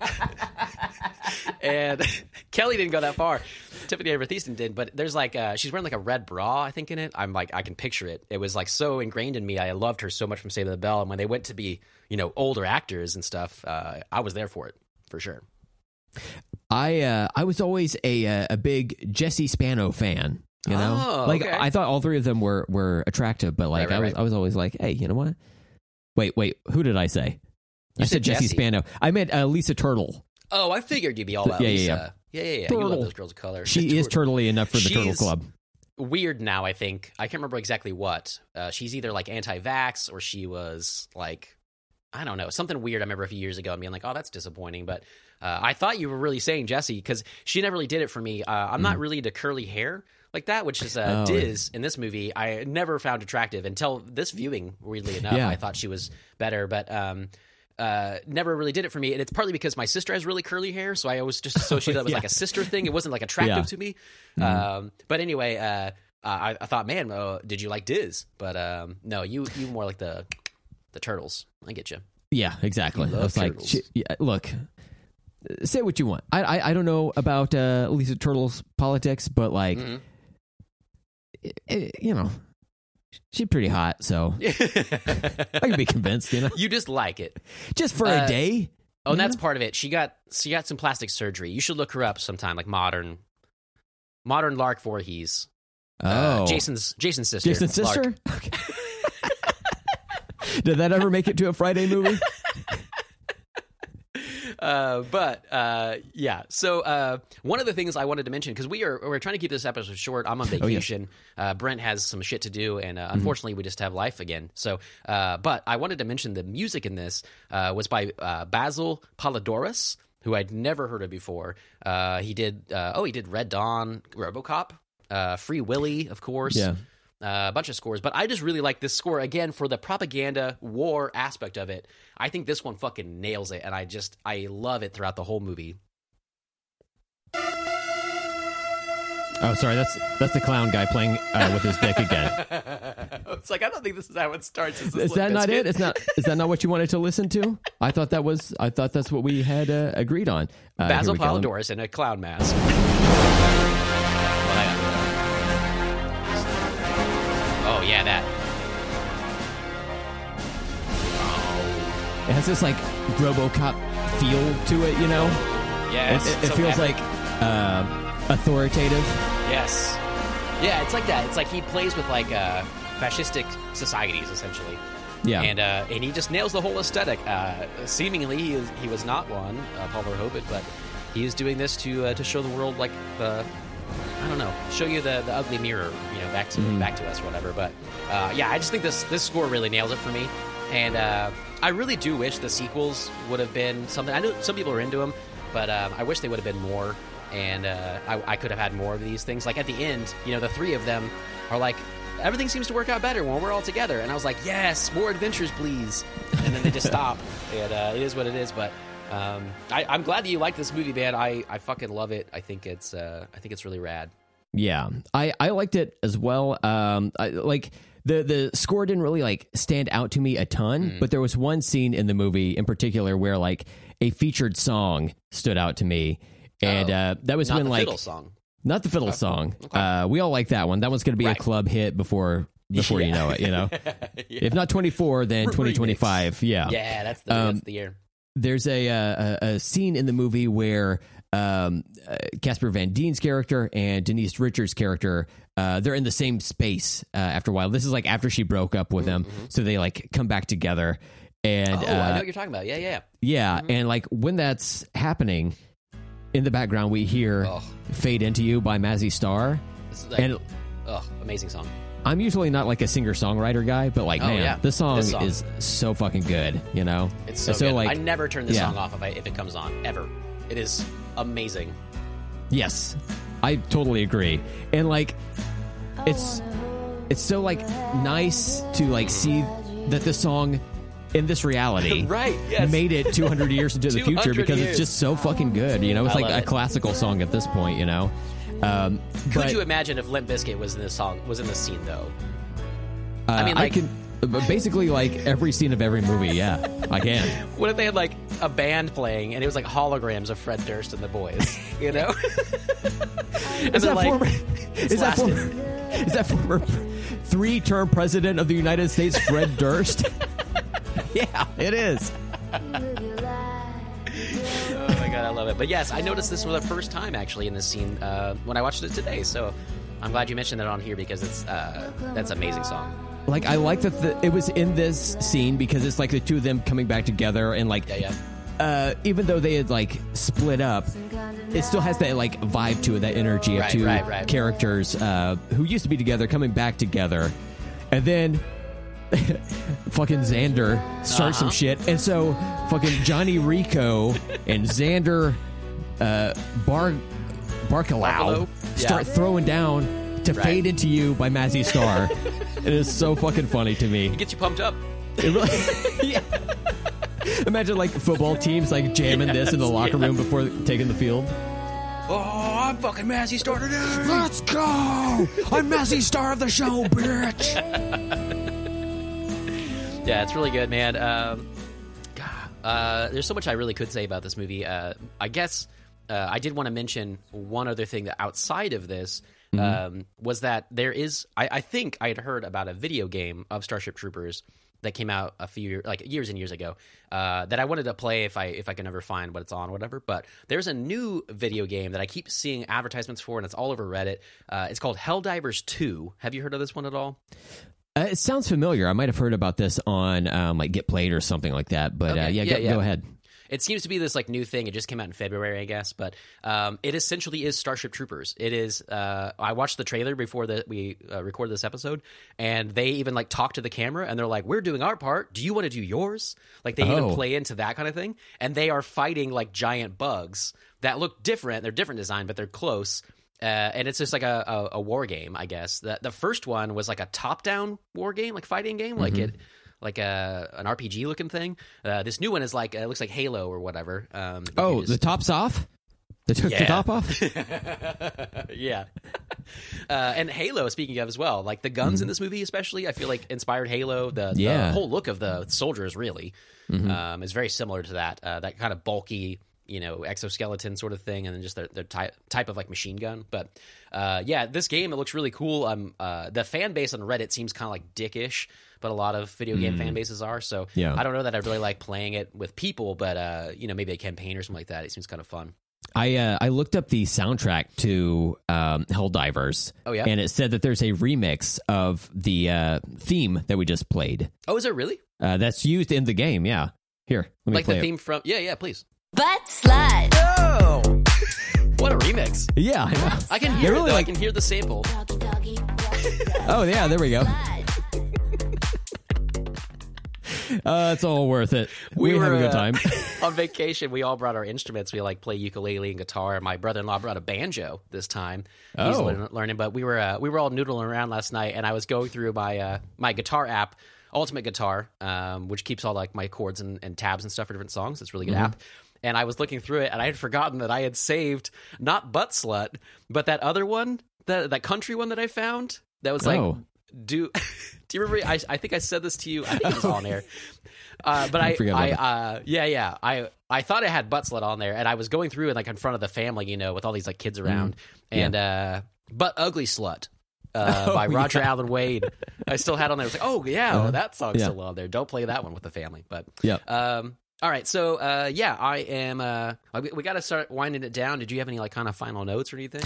S1: and Kelly didn't go that far. Tiffany Amber Thiessen did, but there's like she's wearing like a red bra, I think, in it. I'm like, I can picture it. It was like so ingrained in me. I loved her so much from Saved by the Bell, and when they went to be older actors and stuff, I was there for it for sure.
S2: I was always a big Jesse Spano fan. I thought all three of them were attractive, but like I was always like, hey, you know what? Wait, who did I say? I said Jesse Spano. I meant Lisa Turtle.
S1: Oh, I figured you'd be all about Lisa. Yeah. You love those girls of color.
S2: She is turtly enough for the Turtle Club.
S1: Weird now, I think. I can't remember exactly what. She's either like anti-vax or she was like, I don't know, something weird. I remember a few years ago and being like, oh, that's disappointing. But I thought you were really saying Jessie because she never really did it for me. I'm not really into curly hair like that, which is Diz in this movie. I never found attractive until this viewing, weirdly enough. I thought she was better, but never really did it for me. And it's partly because my sister has really curly hair, so I always just associated that with like a sister thing. It wasn't like attractive to me. But anyway, I thought, man, did you like Diz? But no, you more like the Turtles. I get you.
S2: Yeah, exactly. I was like, look, say what you want. I don't know about Lisa Turtle's politics, but like, you know, she's pretty hot, so I can be convinced. You know,
S1: you just like it
S2: just for a day.
S1: Oh, and that's part of it. She got some plastic surgery. You should look her up sometime, like modern Lark Voorhees. Jason's sister.
S2: Jason's sister? Okay. Did that ever make it to a Friday movie?
S1: Yeah. So one of the things I wanted to mention, because we're trying to keep this episode short. I'm on vacation. Oh, yes. Brent has some shit to do, and unfortunately, we just have life again. So, but I wanted to mention the music in this was by Basil Polidoris, who I'd never heard of before. He did Red Dawn, RoboCop, Free Willy, of course.
S2: Yeah.
S1: A bunch of scores, but I just really like this score again for the propaganda war aspect of it. I think this one fucking nails it, and I love it throughout the whole movie.
S2: Oh, sorry, that's the clown guy playing with his dick again.
S1: It's like, I don't think this is how it starts.
S2: Is that not it? Is that not what you wanted to listen to? I thought that's what we had agreed on.
S1: Basil Polidoris in a clown mask. Oh, yeah, that. Oh.
S2: It has this, like, RoboCop feel to it, you know?
S1: Yeah,
S2: it so feels like authoritative.
S1: Yes. Yeah, it's like that. It's like he plays with, like, fascistic societies, essentially.
S2: Yeah.
S1: And he just nails the whole aesthetic. Seemingly, he was not one, Paul Verhoeven, but he is doing this to show the world, like, I don't know, show you the ugly mirror, you know, back to us or whatever. But yeah, I just think this score really nails it for me. And I really do wish the sequels would have been something. I know some people are into them, but I wish they would have been more. And I could have had more of these things. Like at the end, you know, the three of them are like, everything seems to work out better when we're all together. And I was like, yes, more adventures, please. And then they just stop. And it is what it is. But I'm glad that you like this movie, man. I fucking love it. I think it's really rad.
S2: Yeah, I liked it as well. Like the score didn't really like stand out to me a ton, but there was one scene in the movie in particular where like a featured song stood out to me, and that was when like
S1: fiddle song.
S2: Not the fiddle song. Okay. We all like that one. That one's going to be a club hit before you know it. You know, if not 24, then 2025. Yeah,
S1: yeah, that's the year.
S2: There's a scene in the movie where Casper Van Dien's character and Denise Richards' character, they're in the same space after a while. This is like after she broke up with him, so they like come back together. And
S1: I know what you're talking about. Yeah.
S2: Yeah, and like when that's happening, in the background we hear "Fade Into You" by Mazzy Star.
S1: Like, and amazing song.
S2: I'm usually not like a singer-songwriter guy, but like, this song is so fucking good, you know?
S1: It's so good. Like, I never turn this song off if it comes on, ever. It is amazing.
S2: Yes, I totally agree. And like, it's so like nice to like see that this song in this reality made it 200 years into the future because it's just so fucking good, you know? It's like a classical song at this point, you know?
S1: Could you imagine if Limp Bizkit was in this scene though? I mean, like,
S2: I can basically like every scene of every movie. Yeah, I can.
S1: What if they had like a band playing and it was like holograms of Fred Durst and the boys? You know?
S2: Is that former 3-term president of the United States, Fred Durst? Yeah, it is.
S1: Oh my god, I love it. But yes, I noticed this for the first time actually in this scene when I watched it today. So I'm glad you mentioned that on here because it's that's an amazing song.
S2: Like I like that it was in this scene because it's like the two of them coming back together and like even though they had like split up, it still has that like vibe to it, that energy of two characters who used to be together coming back together, and then fucking Xander starts some shit, and so fucking Johnny Rico and Xander Barcalau start throwing down to Fade Into You by Mazzy Star. It is so fucking funny to me.
S1: It gets you pumped up.
S2: It really, Imagine like football teams like jamming this in the locker room before taking the field.
S1: Oh, I'm fucking Mazzy Star today.
S2: Let's go! I'm Mazzy Star of the show, bitch.
S1: Yeah, it's really good, man. God, There's so much I really could say about this movie. I guess I did want to mention one other thing that outside of this was that there is. I think I had heard about a video game of Starship Troopers that came out a few years and years ago that I wanted to play if I can ever find what it's on, whatever. But there's a new video game that I keep seeing advertisements for, and it's all over Reddit. It's called Helldivers 2. Have you heard of this one at all?
S2: It sounds familiar. I might have heard about this on like Get Played or something like that. But okay. Go ahead.
S1: It seems to be this like new thing. It just came out in February, I guess. But it essentially is Starship Troopers. It is. I watched the trailer before we recorded this episode, and they even like talk to the camera, and they're like, "We're doing our part. Do you want to do yours?" Like they even play into that kind of thing. And they are fighting like giant bugs that look different. They're different design, but they're close. And it's just like a war game, I guess. The first one was like a top-down war game, like fighting game, like an RPG looking thing. This new one is like it looks like Halo or whatever.
S2: The top's off. They took the top off.
S1: Yeah. And Halo, speaking of as well, like the guns in this movie, especially, I feel like inspired Halo. The whole look of the soldiers really is very similar to that. That kind of bulky, exoskeleton sort of thing, and then just their type of like machine gun. But this game, it looks really cool. The fan base on Reddit seems kind of like dickish, but a lot of video game fan bases are. So I don't know that I really like playing it with people, but maybe a campaign or something like that. It seems kind of fun.
S2: I looked up the soundtrack to Helldivers.
S1: Oh yeah,
S2: and it said that there's a remix of the theme that we just played.
S1: Oh, is it really?
S2: That's used in the game. Yeah. Here, let me
S1: like
S2: play
S1: the theme from. Yeah, please.
S3: Butt slut.
S1: Oh, what a remix!
S2: Yeah, I know.
S1: I can hear it. Though. I can hear the sample.
S2: Oh yeah, there we go. It's all worth it. We were having a good time.
S1: On vacation, we all brought our instruments. We like play ukulele and guitar. My brother-in-law brought a banjo this time. He's learning, but we were all noodling around last night, and I was going through my my guitar app, Ultimate Guitar, which keeps all like my chords and tabs and stuff for different songs. It's a really good app. And I was looking through it, and I had forgotten that I had saved not Butt Slut, but that other one, that country one that I found that was like, do you remember? I think I said this to you. I think it was on air. But I thought I had Butt Slut on there, and I was going through it like in front of the family, with all these like kids around, and Butt Ugly Slut. By Roger Allen Wade. I still had on there. I was like, that song's still on there. Don't play that one with the family. But all right, so I am. We got to start winding it down. Did you have any like kind of final notes or anything?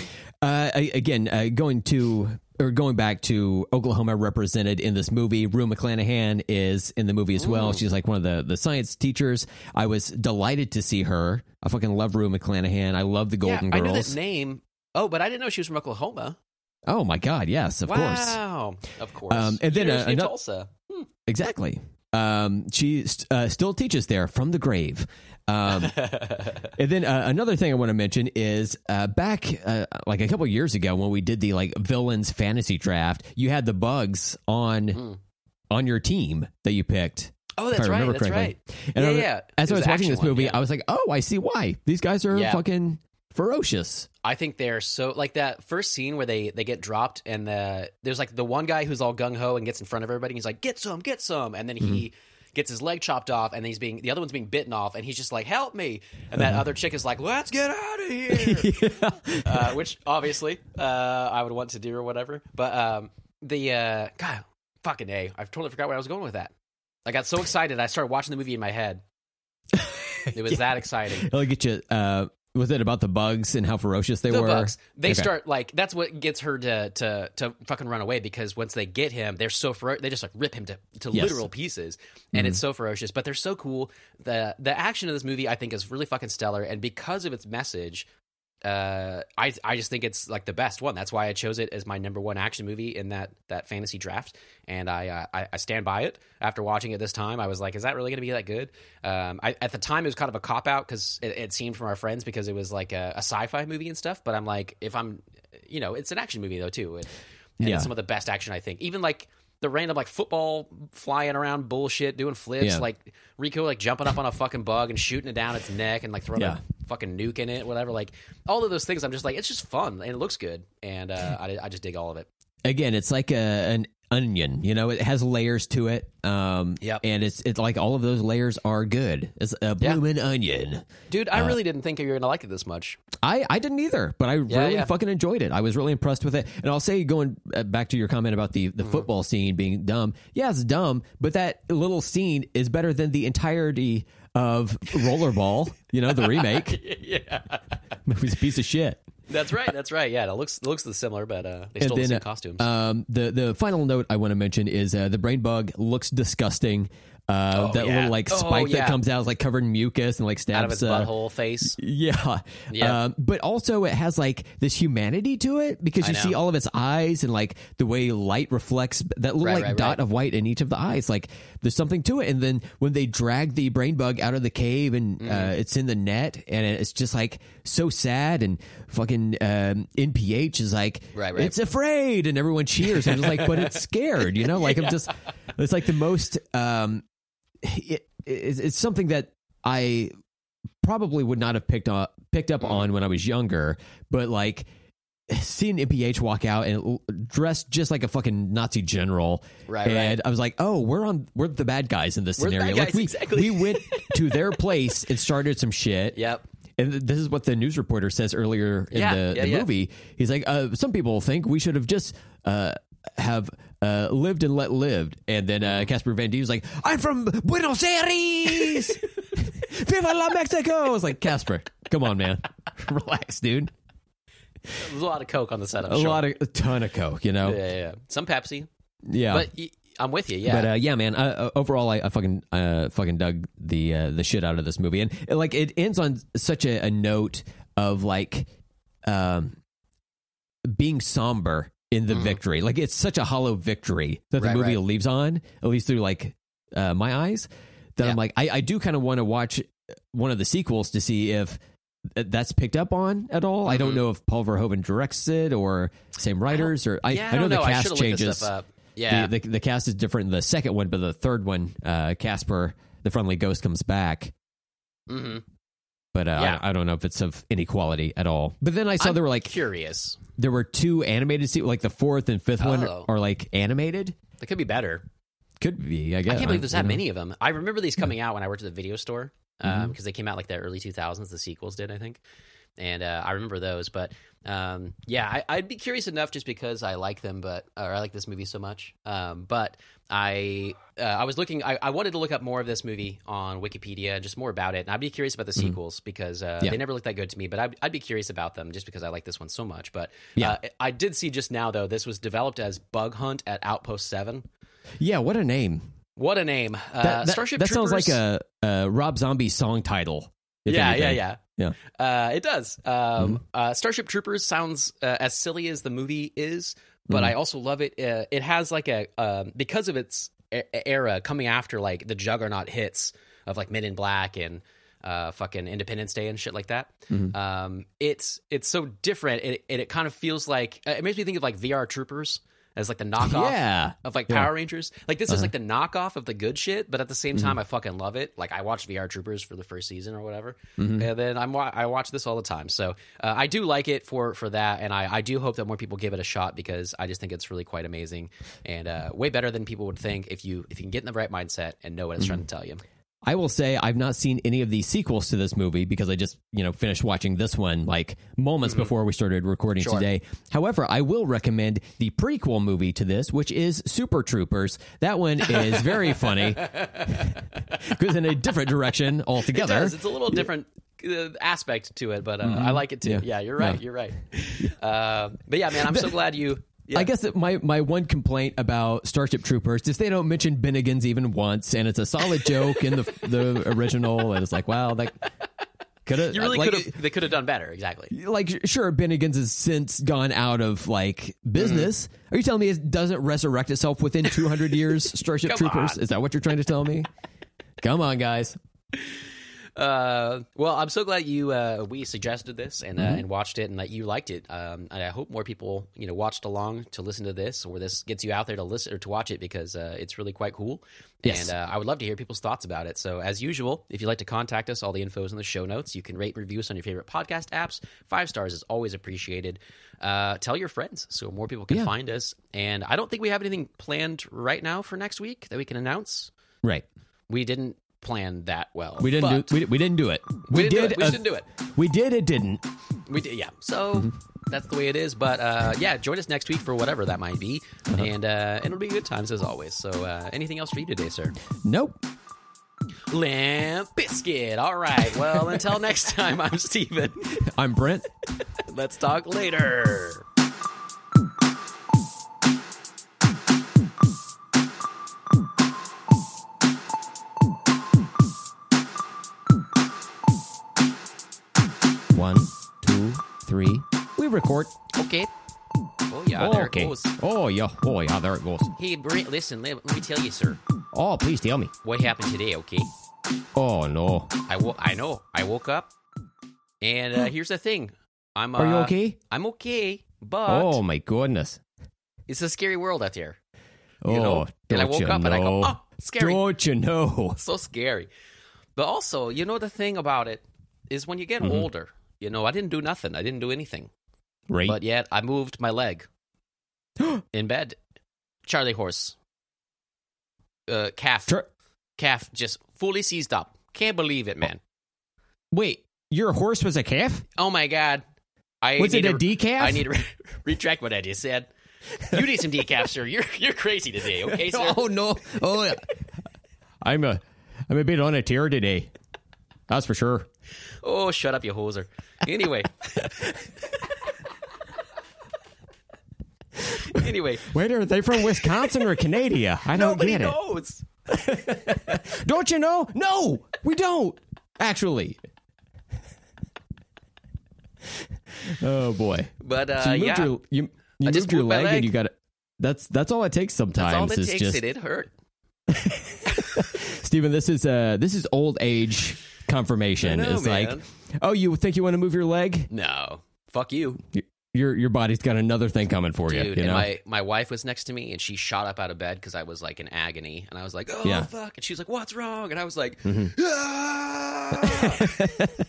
S1: Going back to Oklahoma represented in this movie. Rue McClanahan is in the movie as well. She's like one of the science teachers. I was delighted to see her. I fucking love Rue McClanahan. I love the Golden Girls. I knew that name. Oh, but I didn't know she was from Oklahoma.
S2: Oh my God! Yes, of course.
S1: Wow, of course.
S2: And then
S1: Tulsa.
S2: Exactly. She still teaches there from the grave. And then another thing I want to mention is back like a couple of years ago when we did the like villains fantasy draft, you had the bugs on your team that you picked.
S1: Oh, that's right. That's right.
S2: And as I was watching this movie, I was like, oh, I see why. These guys are fucking ferocious.
S1: I think they're so like that first scene where they get dropped and there's like the one guy who's all gung-ho and gets in front of everybody and he's like, get some, and then he gets his leg chopped off and the other one's being bitten off and he's just like, help me, and that other chick is like, let's get out of here. Which obviously I would want to do or whatever, but God, fucking A, I've totally forgot where I was going with that. I got so excited I started watching the movie in my head. It was that exciting.
S2: It'll get you was it about the bugs and how ferocious they were?
S1: The bugs. They start like that's what gets her to fucking run away, because once they get him, they're so they just like rip him to literal pieces, and it's so ferocious. But they're so cool. The action of this movie I think is really fucking stellar, and because of its message, I just think it's like the best one. That's why I chose it as my number one action movie in that fantasy draft, and I stand by it. After watching it this time, I was like, is that really going to be that good? At the time, it was kind of a cop-out because it seemed from our friends because it was like a sci-fi movie and stuff, but I'm like, if I'm, it's an action movie though too, and it's some of the best action I think. Even like the random like football flying around bullshit, doing flips, like Rico like jumping up on a fucking bug and shooting it down its neck and like throwing a fucking nuke in it, whatever. Like all of those things, I'm just like, it's just fun and it looks good, and I just dig all of it.
S2: Again, it's like a onion. You know, it has layers to it. And it's like all of those layers are good. It's a bloomin' onion.
S1: Dude, I really didn't think you were going to like it this much.
S2: I didn't either, but I really fucking enjoyed it. I was really impressed with it. And I'll say, going back to your comment about the football scene being dumb. Yeah, it's dumb, but that little scene is better than the entirety of Rollerball, you know, the remake.
S1: Yeah.
S2: It was a piece of shit.
S1: That's right. Yeah, it looks similar, but they stole the same costumes.
S2: The final note I want to mention is the brain bug looks disgusting. Little like spike that comes out is like covered in mucus and like stabs
S1: out of its butthole face.
S2: Yeah. But also it has like this humanity to it because you see all of its eyes and like the way light reflects that little dot of white in each of the eyes. Like there's something to it. And then when they drag the brain bug out of the cave and it's in the net and it's just like so sad and fucking NPH is like it's afraid and everyone cheers and it's like but it's scared, you know, like I'm just it's like the most it's something that I probably would not have picked up on when I was younger, but like seeing NPH walk out and dressed just like a fucking Nazi general, I was like, oh, we're the bad guys in this scenario. Like we went to their place and started some shit.
S1: Yep.
S2: And this is what the news reporter says earlier in the movie. He's like, some people think we should have just have lived and let live. And then Casper Van Dien was like, I'm from Buenos Aires. Viva la Mexico. I was like, Casper, come on, man. Relax, dude.
S1: There's a lot of Coke on the set.
S2: A ton of Coke, you know?
S1: Yeah. Some Pepsi.
S2: Yeah.
S1: But I'm with you, yeah.
S2: But man, overall, I fucking dug the shit out of this movie. And like it ends on such a note of like being somber in the victory. Like it's such a hollow victory that the movie leaves on, at least through like my eyes, that I'm like, I do kind of want to watch one of the sequels to see if that's picked up on at all. I don't know if Paul Verhoeven directs it or same writers or I know the cast changes.
S1: Yeah,
S2: the cast is different in the second one, but the third one, Casper, the friendly ghost, comes back.
S1: Mm-hmm.
S2: But I don't know if it's of any quality at all. But then I saw there were like
S1: curious.
S2: There were 2 animated sequels, like the 4th and 5th one are like animated.
S1: They could be better.
S2: Could be, I guess.
S1: I can't believe there's that many of them. I remember these coming out when I worked at the video store because they came out like the early 2000s. The sequels did, I think. And I remember those. But I'd be curious enough just because I like them, or I like this movie so much. But I was looking, I wanted to look up more of this movie on Wikipedia, just more about it. And I'd be curious about the sequels because they never looked that good to me. But I'd be curious about them just because I like this one so much. But I did see just now, though, this was developed as Bug Hunt at Outpost 7.
S2: Yeah, what a name.
S1: What a name. Starship
S2: that
S1: Troopers.
S2: Sounds like a Rob Zombie song title.
S1: Yeah. It does. Starship Troopers sounds as silly as the movie is, but I also love it. It has like because of its era coming after like the juggernaut hits of like Men in Black and fucking Independence Day and shit like that. It's so different. It kind of feels like it makes me think of like VR Troopers as like the knockoff of like Power Rangers. Like this is like the knockoff of the good shit, but at the same time I fucking love it. Like I watched VR Troopers for the first season or whatever, and then I watch this all the time. So I do like it for that, and I do hope that more people give it a shot because I just think it's really quite amazing and way better than people would think if you can get in the right mindset and know what it's trying to tell you.
S2: I will say I've not seen any of the sequels to this movie because I just, finished watching this one like moments before we started recording today. However, I will recommend the prequel movie to this, which is Super Troopers. That one is very funny. Goes in a different direction altogether.
S1: It does. It's a little different aspect to it, but I like it too. Yeah, you're right. You're right. But yeah, man, I'm so glad you... Yeah.
S2: I guess that my one complaint about Starship Troopers is they don't mention Bennigan's even once, and it's a solid joke in the original, and it's like, wow, that could have...
S1: They could have done better, exactly.
S2: Like, sure, Bennigan's has since gone out of, like, business. Are you telling me it doesn't resurrect itself within 200 years, Starship Troopers? On. Is that what you're trying to tell me? Come on, guys.
S1: Well, I'm so glad we suggested this and watched it and that you liked it. And I hope more people watched along to listen to this, or this gets you out there to listen or to watch it, because it's really quite cool. Yes. And I would love to hear people's thoughts about it. So as usual, if you'd like to contact us, all the info is in the show notes. You can rate and review us on your favorite podcast apps. 5 stars is always appreciated. Tell your friends so more people can find us. And I don't think we have anything planned right now for next week that we can announce.
S2: Right.
S1: We didn't plan that well.
S2: We didn't do it. We didn't do it.
S1: We didn't do it.
S2: We did. It didn't.
S1: We did. Yeah. So that's the way it is. But join us next week for whatever that might be, and it'll be good times as always. So anything else for you today, sir?
S2: Nope.
S1: Limp Biscuit. All right. Well, until next time, I'm Steven.
S2: I'm Brent.
S1: Let's talk later.
S2: One, two, three. We record.
S1: Okay. Oh, yeah, there it goes.
S2: Oh, yeah, there it goes.
S1: Hey, Brent, listen, let me tell you, sir.
S2: Oh, please tell me.
S1: What happened today, okay?
S2: Oh, no.
S1: I know. I woke up, and here's the thing.
S2: Are you okay?
S1: I'm okay, but...
S2: Oh, my goodness.
S1: It's a scary world out there.
S2: And
S1: I woke up and I go, oh, scary.
S2: Don't you know?
S1: So scary. But also, the thing about it is when you get older, I didn't do nothing. I didn't do anything.
S2: Right.
S1: But yet I moved my leg in bed. Charlie horse. Calf. Calf just fully seized up. Can't believe it, man.
S2: Wait, your horse was a calf?
S1: Oh, my God.
S2: Was it a decaf?
S1: I need to retract what I just said. You need some decaf, sir. You're crazy today, okay, sir?
S2: Oh, no. Oh, I'm a bit on a tear today. That's for sure.
S1: Oh, shut up, you hoser. Anyway.
S2: Wait, are they from Wisconsin or Canada? I don't get it.
S1: Nobody knows.
S2: Don't you know? No, we don't. Actually. Oh boy.
S1: But
S2: so you moved your leg and you got it. That's all it takes sometimes.
S1: That's all it takes. It hurt.
S2: Steven, this is old age confirmation. It's
S1: man.
S2: Like, oh, you think you want to move your leg?
S1: No. Fuck you.
S2: Your body's got another thing coming for you.
S1: Dude, and my wife was next to me, and she shot up out of bed because I was like in agony, and I was like, "Oh fuck!" And she's like, "What's wrong?" And I was like, "Ah!"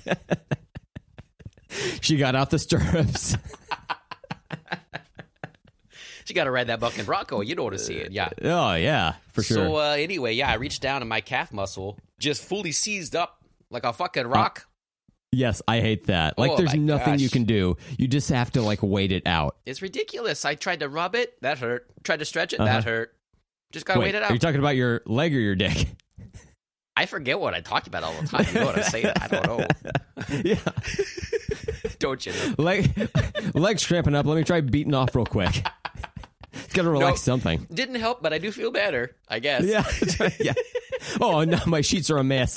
S2: She got out the stirrups.
S1: She got to ride that bucking bronco. You know what I'm saying? Yeah.
S2: Oh yeah, for sure.
S1: So anyway, I reached down, and my calf muscle just fully seized up like a fucking rock.
S2: Yes, I hate that. Like, there's nothing you can do. You just have to, like, wait it out.
S1: It's ridiculous. I tried to rub it. That hurt. Tried to stretch it. That hurt. Just got to wait it out.
S2: Are you talking about your leg or your dick?
S1: I forget what I talk about all the time. You know what I'm saying? I don't know.
S2: Yeah.
S1: Don't you know?
S2: Leg's cramping up. Let me try beating off real quick. It's got to relax something.
S1: Didn't help, but I do feel better, I guess.
S2: Yeah. Yeah. Oh, no, my sheets are a mess.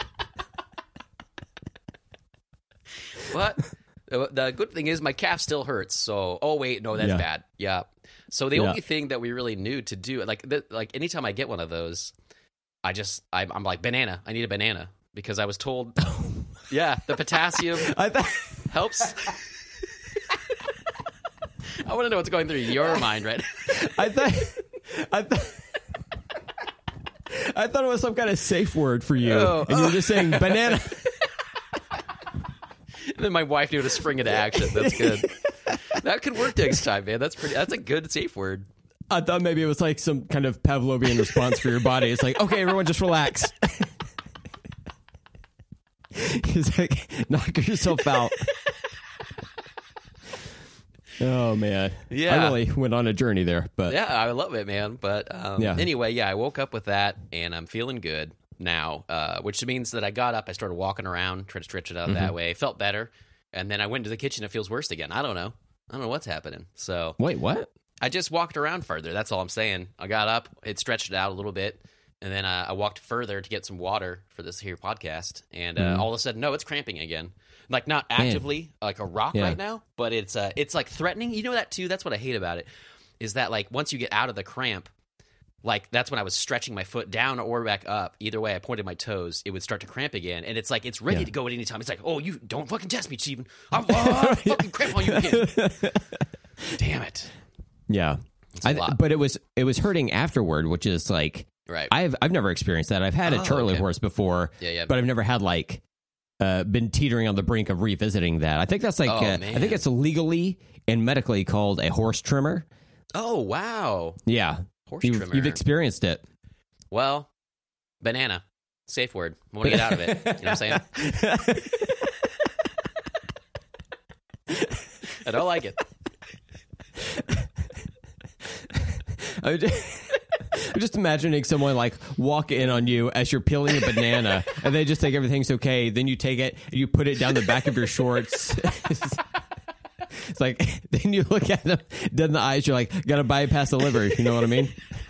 S1: But the good thing is my calf still hurts. So, oh wait, no, that's bad. Yeah. So the only thing that we really knew to do, like anytime I get one of those, I'm like, banana. I need a banana because I was told, the potassium helps. I want to know what's going through your mind, right?
S2: I thought it was some kind of safe word for you, and you were just saying banana.
S1: And then my wife knew to spring into action. That's good. That could work next time, man. That's a good safe word.
S2: I thought maybe it was like some kind of Pavlovian response for your body. It's like, okay, everyone just relax. He's like, knock yourself out. Oh, man.
S1: Yeah.
S2: I really went on a journey there. But
S1: yeah, I love it, man. But anyway, I woke up with that, and I'm feeling good now, which means that I got up, I started walking around, tried to stretch it out that way. Felt better, and then I went to the kitchen. It feels worse again. I don't know what's happening. So
S2: wait, what?
S1: I just walked around further. That's all I'm saying. I got up, it stretched it out a little bit, and then I walked further to get some water for this here podcast, and all of a sudden, no, it's cramping again. Like, not actively like a rock right now, but it's like threatening. You know that too? That's what I hate about it, is that like once you get out of the cramp, like that's when I was stretching my foot down or back up. Either way, I pointed my toes, it would start to cramp again. And it's like, it's ready to go at any time. It's like, oh, you don't fucking test me, Steven. I'll fucking cramp on you again. Damn it.
S2: Yeah. But it was hurting afterward, which is like,
S1: right.
S2: I've never experienced that. I've had a Charlie horse before, but I've never had like been teetering on the brink of revisiting that. I think that's like I think it's legally and medically called a horse trimmer.
S1: Oh wow!
S2: Yeah,
S1: trimmer.
S2: You've experienced it.
S1: Well, banana, safe word. I want to get out of it. You know what I'm saying? I don't like it.
S2: I'm just imagining someone like walk in on you as you're peeling a banana, and they just think everything's okay. Then you take it and you put it down the back of your shorts. It's like, then you look at them dead in the eyes. You're like, gotta bypass the liver. You know what I mean?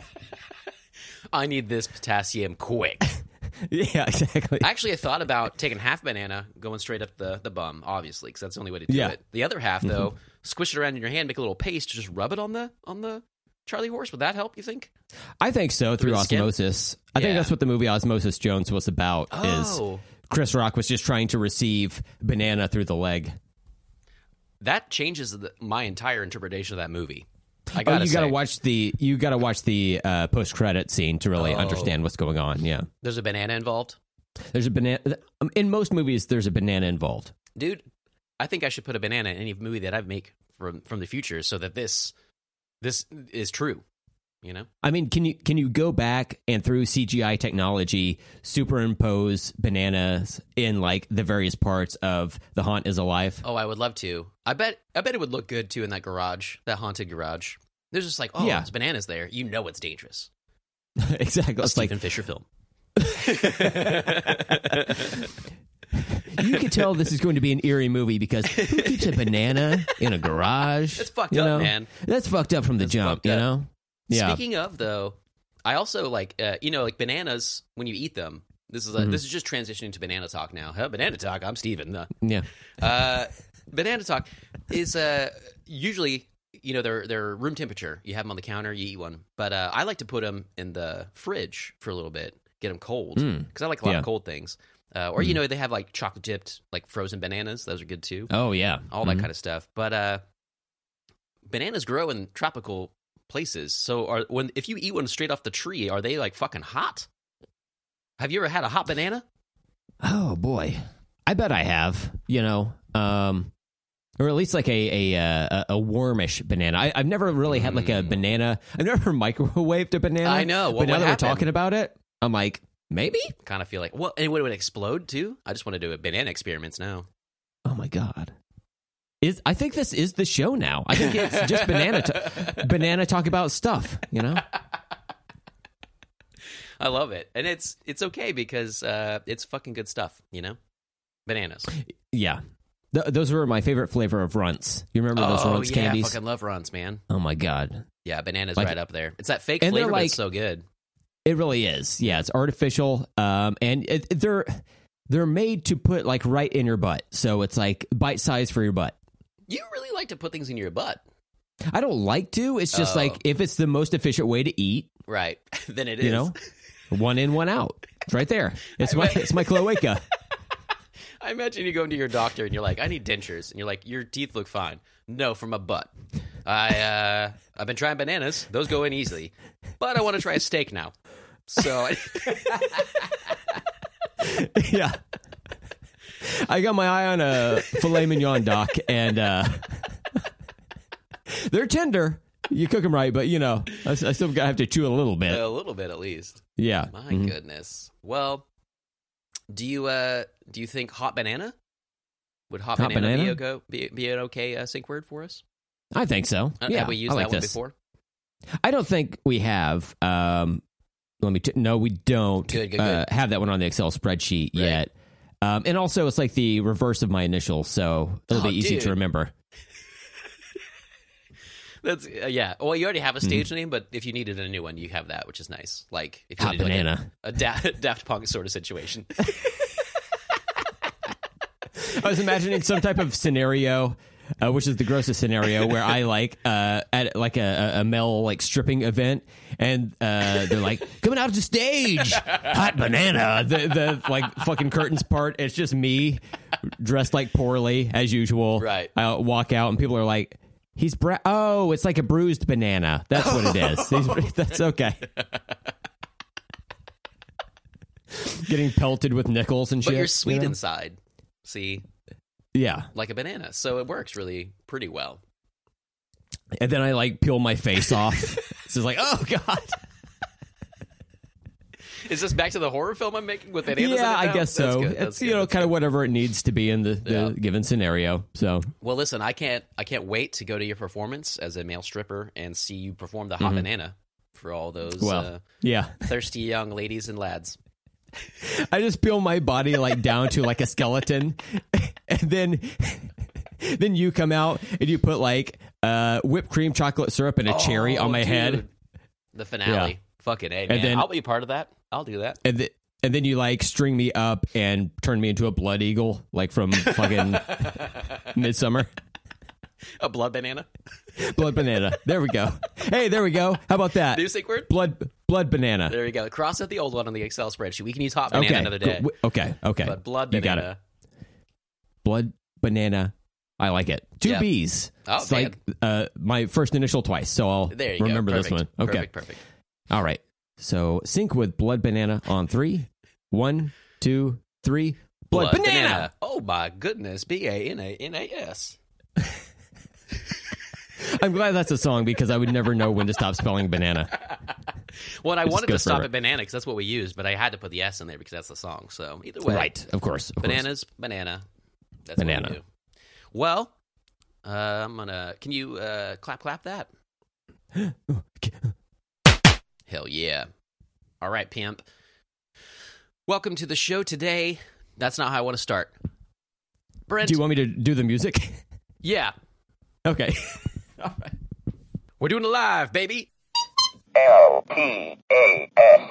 S1: I need this potassium quick.
S2: Yeah, exactly.
S1: Actually, I thought about taking half banana, going straight up the bum, obviously, because that's the only way to do it. The other half, though, squish it around in your hand, make a little paste, just rub it on the Charlie horse. Would that help, you think?
S2: I think so, through osmosis. I think that's what the movie Osmosis Jones was about, is Chris Rock was just trying to receive banana through the leg. That
S1: changes my entire interpretation of that movie.
S2: You gotta watch the post credit scene to really understand what's going on. Yeah,
S1: there's a banana involved.
S2: There's a banana in most movies. There's a banana involved,
S1: dude. I think I should put a banana in any movie that I make from the future, so that this is true. You know,
S2: I mean, can you go back and through CGI technology superimpose bananas in like the various parts of The Haunt is Alive?
S1: Oh, I would love to. I bet it would look good too in that garage, that haunted garage. There's just like, there's bananas there. You know it's dangerous.
S2: Exactly.
S1: A Stephen Fisher film.
S2: You can tell this is going to be an eerie movie because who keeps a banana in a garage?
S1: That's fucked up, man.
S2: That's fucked up from the jump, you know?
S1: Yeah. Speaking of, though, I also like, like bananas, when you eat them, this is just transitioning to banana talk now. Banana talk, I'm Steven.
S2: Yeah.
S1: Banana talk is usually, they're room temperature. You have them on the counter, you eat one. But I like to put them in the fridge for a little bit, get them cold, because I like a lot of cold things. Or, they have like chocolate dipped, like frozen bananas. Those are good too.
S2: Oh, yeah.
S1: All that kind of stuff. But bananas grow in tropical places. So if you eat one straight off the tree, are they like fucking hot? Have you ever had a hot banana?
S2: Oh, boy. I bet I have, or at least like a warmish banana. I've never really had like a banana. I've never microwaved a banana.
S1: I know.
S2: But now that we're talking about it, I'm like, maybe?
S1: Kind of feel like, and would it explode too? I just want to do banana experiments now.
S2: Oh my God. I think this is the show now. I think it's just banana talk about stuff,
S1: I love it. And it's okay because it's fucking good stuff, Bananas.
S2: Yeah. Those were my favorite flavor of Runts. You remember those Runts candies?
S1: I fucking love Runts, man.
S2: Oh my God.
S1: Yeah, banana's right up there. It's that fake flavor, but it's so good.
S2: It really is. Yeah, it's artificial. And they're made to put like right in your butt. So it's like bite size for your butt.
S1: You really like to put things in your butt.
S2: I don't like to. It's just like if it's the most efficient way to eat.
S1: Right. Then it is.
S2: One in, one out. It's right there. It's my cloaca.
S1: I imagine you go into your doctor and you're like, I need dentures. And you're like, your teeth look fine. No, from my butt. I've been trying bananas. Those go in easily. But I want to try a steak now. So.
S2: Yeah. I got my eye on a filet mignon, Doc, and they're tender. You cook them right, but I still have to chew a little bit.
S1: A little bit, at least.
S2: Yeah.
S1: My goodness. Well, do you think hot banana? Would hot banana be an okay sync word for us?
S2: I think so. Yeah,
S1: have we used that one before?
S2: I don't think we have. No, we don't.
S1: Good.
S2: Have that one on the Excel spreadsheet yet. And also, it's like the reverse of my initials, so it'll be easy to remember.
S1: That's Well, you already have a stage name, but if you needed a new one, you have that, which is nice. Like if you
S2: hot banana,
S1: like a Daft Punk sort of situation.
S2: I was imagining some type of scenario which is the grossest scenario where I like at like a male like stripping event, and they're like coming out to stage, hot banana. The like fucking curtains part. It's just me dressed like poorly as usual.
S1: Right.
S2: I walk out and people are like, oh, it's like a bruised banana. That's what it is. That's okay. Getting pelted with nickels and shit.
S1: But you're sweet inside. See?
S2: Yeah.
S1: Like a banana. So it works really pretty well.
S2: And then I like peel my face off. It's just like, oh God.
S1: Is this back to the horror film I'm making with bananas?
S2: Yeah,
S1: in it now?
S2: I guess so.
S1: That's
S2: It's
S1: good.
S2: kind of whatever it needs to be in the given scenario. So
S1: well, listen, I can't wait to go to your performance as a male stripper and see you perform the hot banana for all those thirsty young ladies and lads.
S2: I just peel my body like down to like a skeleton, and then you come out and you put like whipped cream chocolate syrup and a cherry on my head.
S1: The finale.
S2: Yeah.
S1: Fucking A, man. Then, I'll be part of that. I'll do that.
S2: And then you like string me up and turn me into a blood eagle, like from fucking Midsummer.
S1: A blood banana.
S2: Blood banana. There we go. Hey, there we go. How about that?
S1: New sync word?
S2: Blood banana.
S1: There you go. Cross out the old one on the Excel spreadsheet. We can use hot banana another day.
S2: Okay.
S1: But blood banana.
S2: You got it. Blood banana. I like it. Two B's.
S1: Oh,
S2: it's like my first initial twice, so I'll remember this one. Okay.
S1: Perfect.
S2: All right. So sync with blood banana on 3. 1, 2, 3. Blood banana.
S1: Oh my goodness. BANANAS.
S2: I'm glad that's a song because I would never know when to stop spelling banana.
S1: Well, I wanted to stop at banana because that's what we used, but I had to put the S in there because that's the song. So either way.
S2: Right. Of course.
S1: Bananas, banana. That's banana. What we do. Well, I'm going to... Can you clap that? Hell yeah. All right, pimp. Welcome to the show today. That's not how I want to start. Brent.
S2: Do you want me to do the music?
S1: Yeah.
S2: Okay. All right.
S1: We're doing it live, baby.
S3: LPAS.